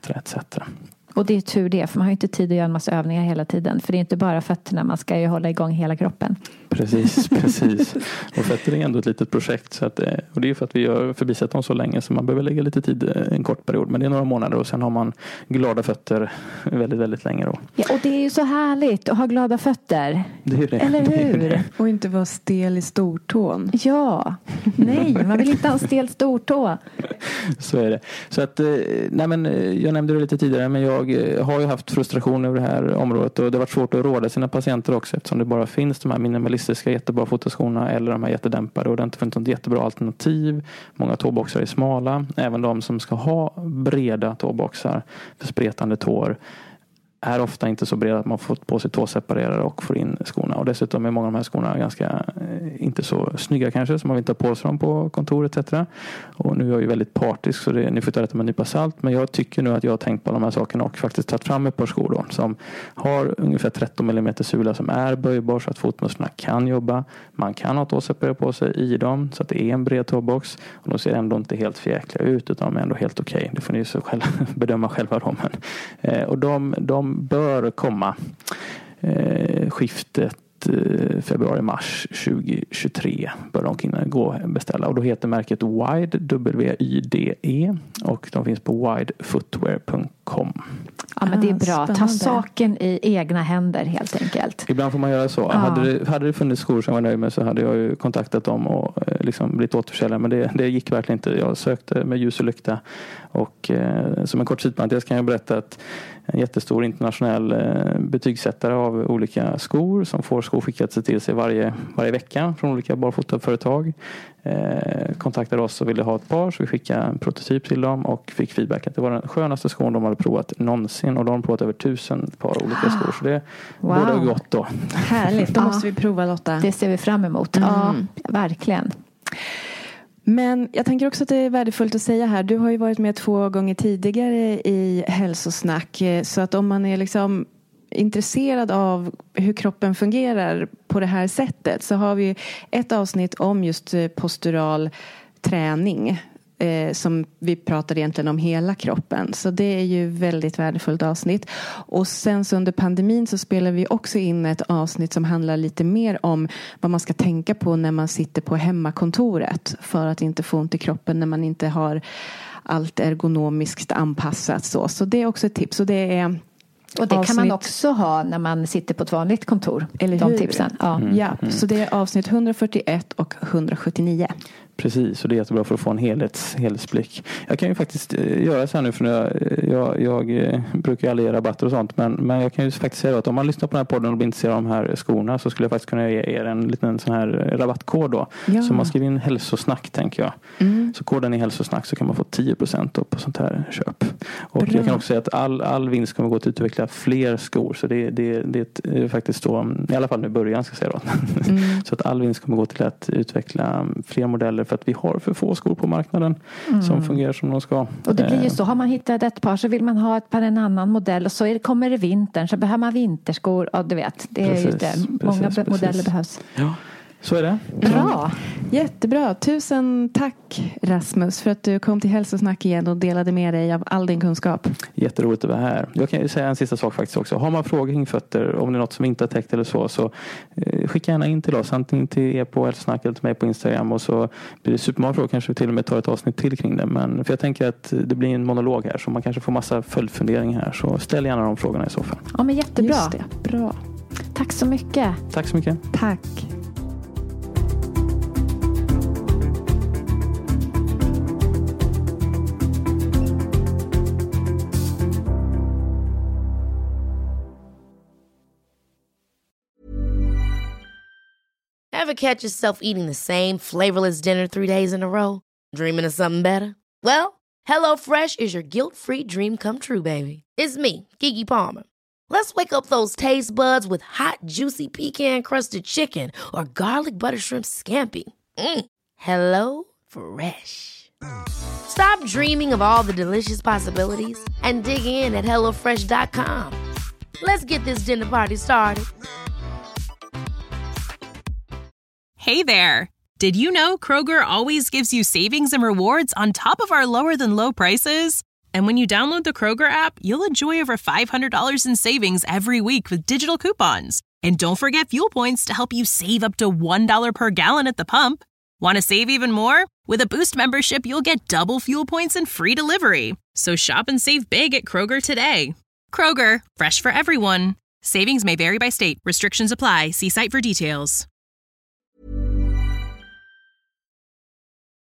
Och det är tur det, för man har ju inte tid att göra en massa övningar hela tiden. För det är inte bara fötterna, man ska ju hålla igång hela kroppen. Precis. Och fötter är ändå ett litet projekt. Så att, och det är ju för att vi har förbisett dem så länge, så man behöver lägga lite tid en kort period. Men det är några månader, och sen har man glada fötter väldigt, väldigt länge då. Ja, och det är ju så härligt att ha glada fötter. Det är det. Eller hur? Det. Och inte vara stel i stortån. Ja, nej, man vill inte ha en stel stortå. Så är det. Så att, jag nämnde det lite tidigare, men jag har ju haft frustration över det här området, och det har varit svårt att råda sina patienter också, eftersom det bara finns de här minimalistiska jättebra fotoskorna eller de här jättedämpade, och det har inte funnits något jättebra alternativ. Många tåboxar är smala, även de som ska ha breda tåboxar för spretande tår är ofta inte så breda att man får på sig tåseparerare och får in skorna. Och dessutom är många av de här skorna ganska inte så snygga kanske, så man vill inte ha på sig dem på kontor etc. Och nu är jag ju väldigt partisk, så ni får ta detta med en nypa salt. Men jag tycker nu att jag har tänkt på de här sakerna och faktiskt tagit fram ett par skor då, som har ungefär 13 mm sula som är böjbar så att fotmusklerna kan jobba. Man kan ha tåseparerare på sig i dem så att det är en bred tåbox. Och de ser ändå inte helt fjäkliga ut, utan de är ändå helt okej. Det får ni så bedöma själva dem. Och de bör komma skiftet februari-mars 2023 bör de kunna gå och beställa. Och då heter märket Wide, W-Y-D-E, och de finns på widefootwear.com. Ja, men det är bra. Ta saken i egna händer helt enkelt. Ibland får man göra så. Ja. Hade det funnits skor som jag var nöjd med så hade jag ju kontaktat dem och liksom blivit återförsäljare. Men det gick verkligen inte. Jag sökte med ljus och lykta. Och som en kort sidparentes kan jag berätta att en jättestor internationell betygssättare av olika skor som får skor skickat till sig varje vecka från olika barfotaföretag kontaktade oss och ville ha ett par, så vi skickade en prototyp till dem och fick feedback att det var den skönaste skon de hade provat någonsin, och de har provat över 1000 par olika skor, så det borde gott då. Härligt, då måste vi prova, Lotta. Det ser vi fram emot. Ja, verkligen. Men jag tänker också att det är värdefullt att säga här, du har ju varit med 2 gånger tidigare i Hälsosnack, så att om man är liksom intresserad av hur kroppen fungerar på det här sättet, så har vi ett avsnitt om just postural träning som vi pratar egentligen om hela kroppen. Så det är ju väldigt värdefullt avsnitt. Och sen så under pandemin så spelar vi också in ett avsnitt som handlar lite mer om vad man ska tänka på när man sitter på hemmakontoret för att inte få ont i kroppen när man inte har allt ergonomiskt anpassat så det är också ett tips. Och det är och det kan man också ha när man sitter på ett vanligt kontor. Eller de hur? Tipsen. Ja. Så det är avsnitt 141 och 179. Precis, och det är jättebra för att få en helhetsblick. Jag kan ju faktiskt göra så här nu, för jag brukar aldrig ge rabatter och sånt, men jag kan ju faktiskt säga att om man lyssnar på den här podden och blir intresserad av de här skorna, så skulle jag faktiskt kunna ge er en liten sån här rabattkod då. Ja. Så man skriver in hälsosnack, tänker jag. Så koden är hälsosnack, så kan man få 10% på sånt här köp. Och bra. Jag kan också säga att all vinst kommer gå till att utveckla fler skor, så det är faktiskt då, i alla fall nu början ska jag säga då. Så att all vinst kommer gå till att utveckla fler modeller, för att vi har för få skor på marknaden som fungerar som de ska. Och det blir ju så, har man hittat ett par så vill man ha ett par en annan modell, och så kommer det vintern, så behöver man vinterskor, och du vet, det är ju det. Många modeller behövs. Ja. Så är det. Bra. Jättebra. Tusen tack, Rasmus, för att du kom till Hälsosnack igen och delade med dig av all din kunskap. Jätteroligt att vara här. Jag kan ju säga en sista sak faktiskt också. Har man frågor kring fötter, om det är något som inte är täckt eller så skicka gärna in till oss. Antingen till er på Hälsosnack eller till mig på Instagram, och så blir det supermånga frågor. Kanske vi till och med tar ett avsnitt till kring det. Men för jag tänker att det blir en monolog här, så man kanske får massa följdfunderingar här. Så ställ gärna de frågorna i så fall. Ja, men jättebra. Just det. Bra. Tack så mycket. Tack så mycket. Tack. Ever catch yourself eating the same flavorless dinner 3 days in a row? Dreaming of something better? Well, HelloFresh is your guilt-free dream come true, baby. It's me, Keke Palmer. Let's wake up those taste buds with hot, juicy pecan-crusted chicken or garlic butter shrimp scampi. Hello Fresh. Stop dreaming of all the delicious possibilities and dig in at HelloFresh.com. Let's get this dinner party started. Hey there! Did you know Kroger always gives you savings and rewards on top of our lower-than-low prices? And when you download the Kroger app, you'll enjoy over $500 in savings every week with digital coupons. And don't forget fuel points to help you save up to $1 per gallon at the pump. Want to save even more? With a Boost membership, you'll get double fuel points and free delivery. So shop and save big at Kroger today. Kroger, fresh for everyone. Savings may vary by state. Restrictions apply. See site for details.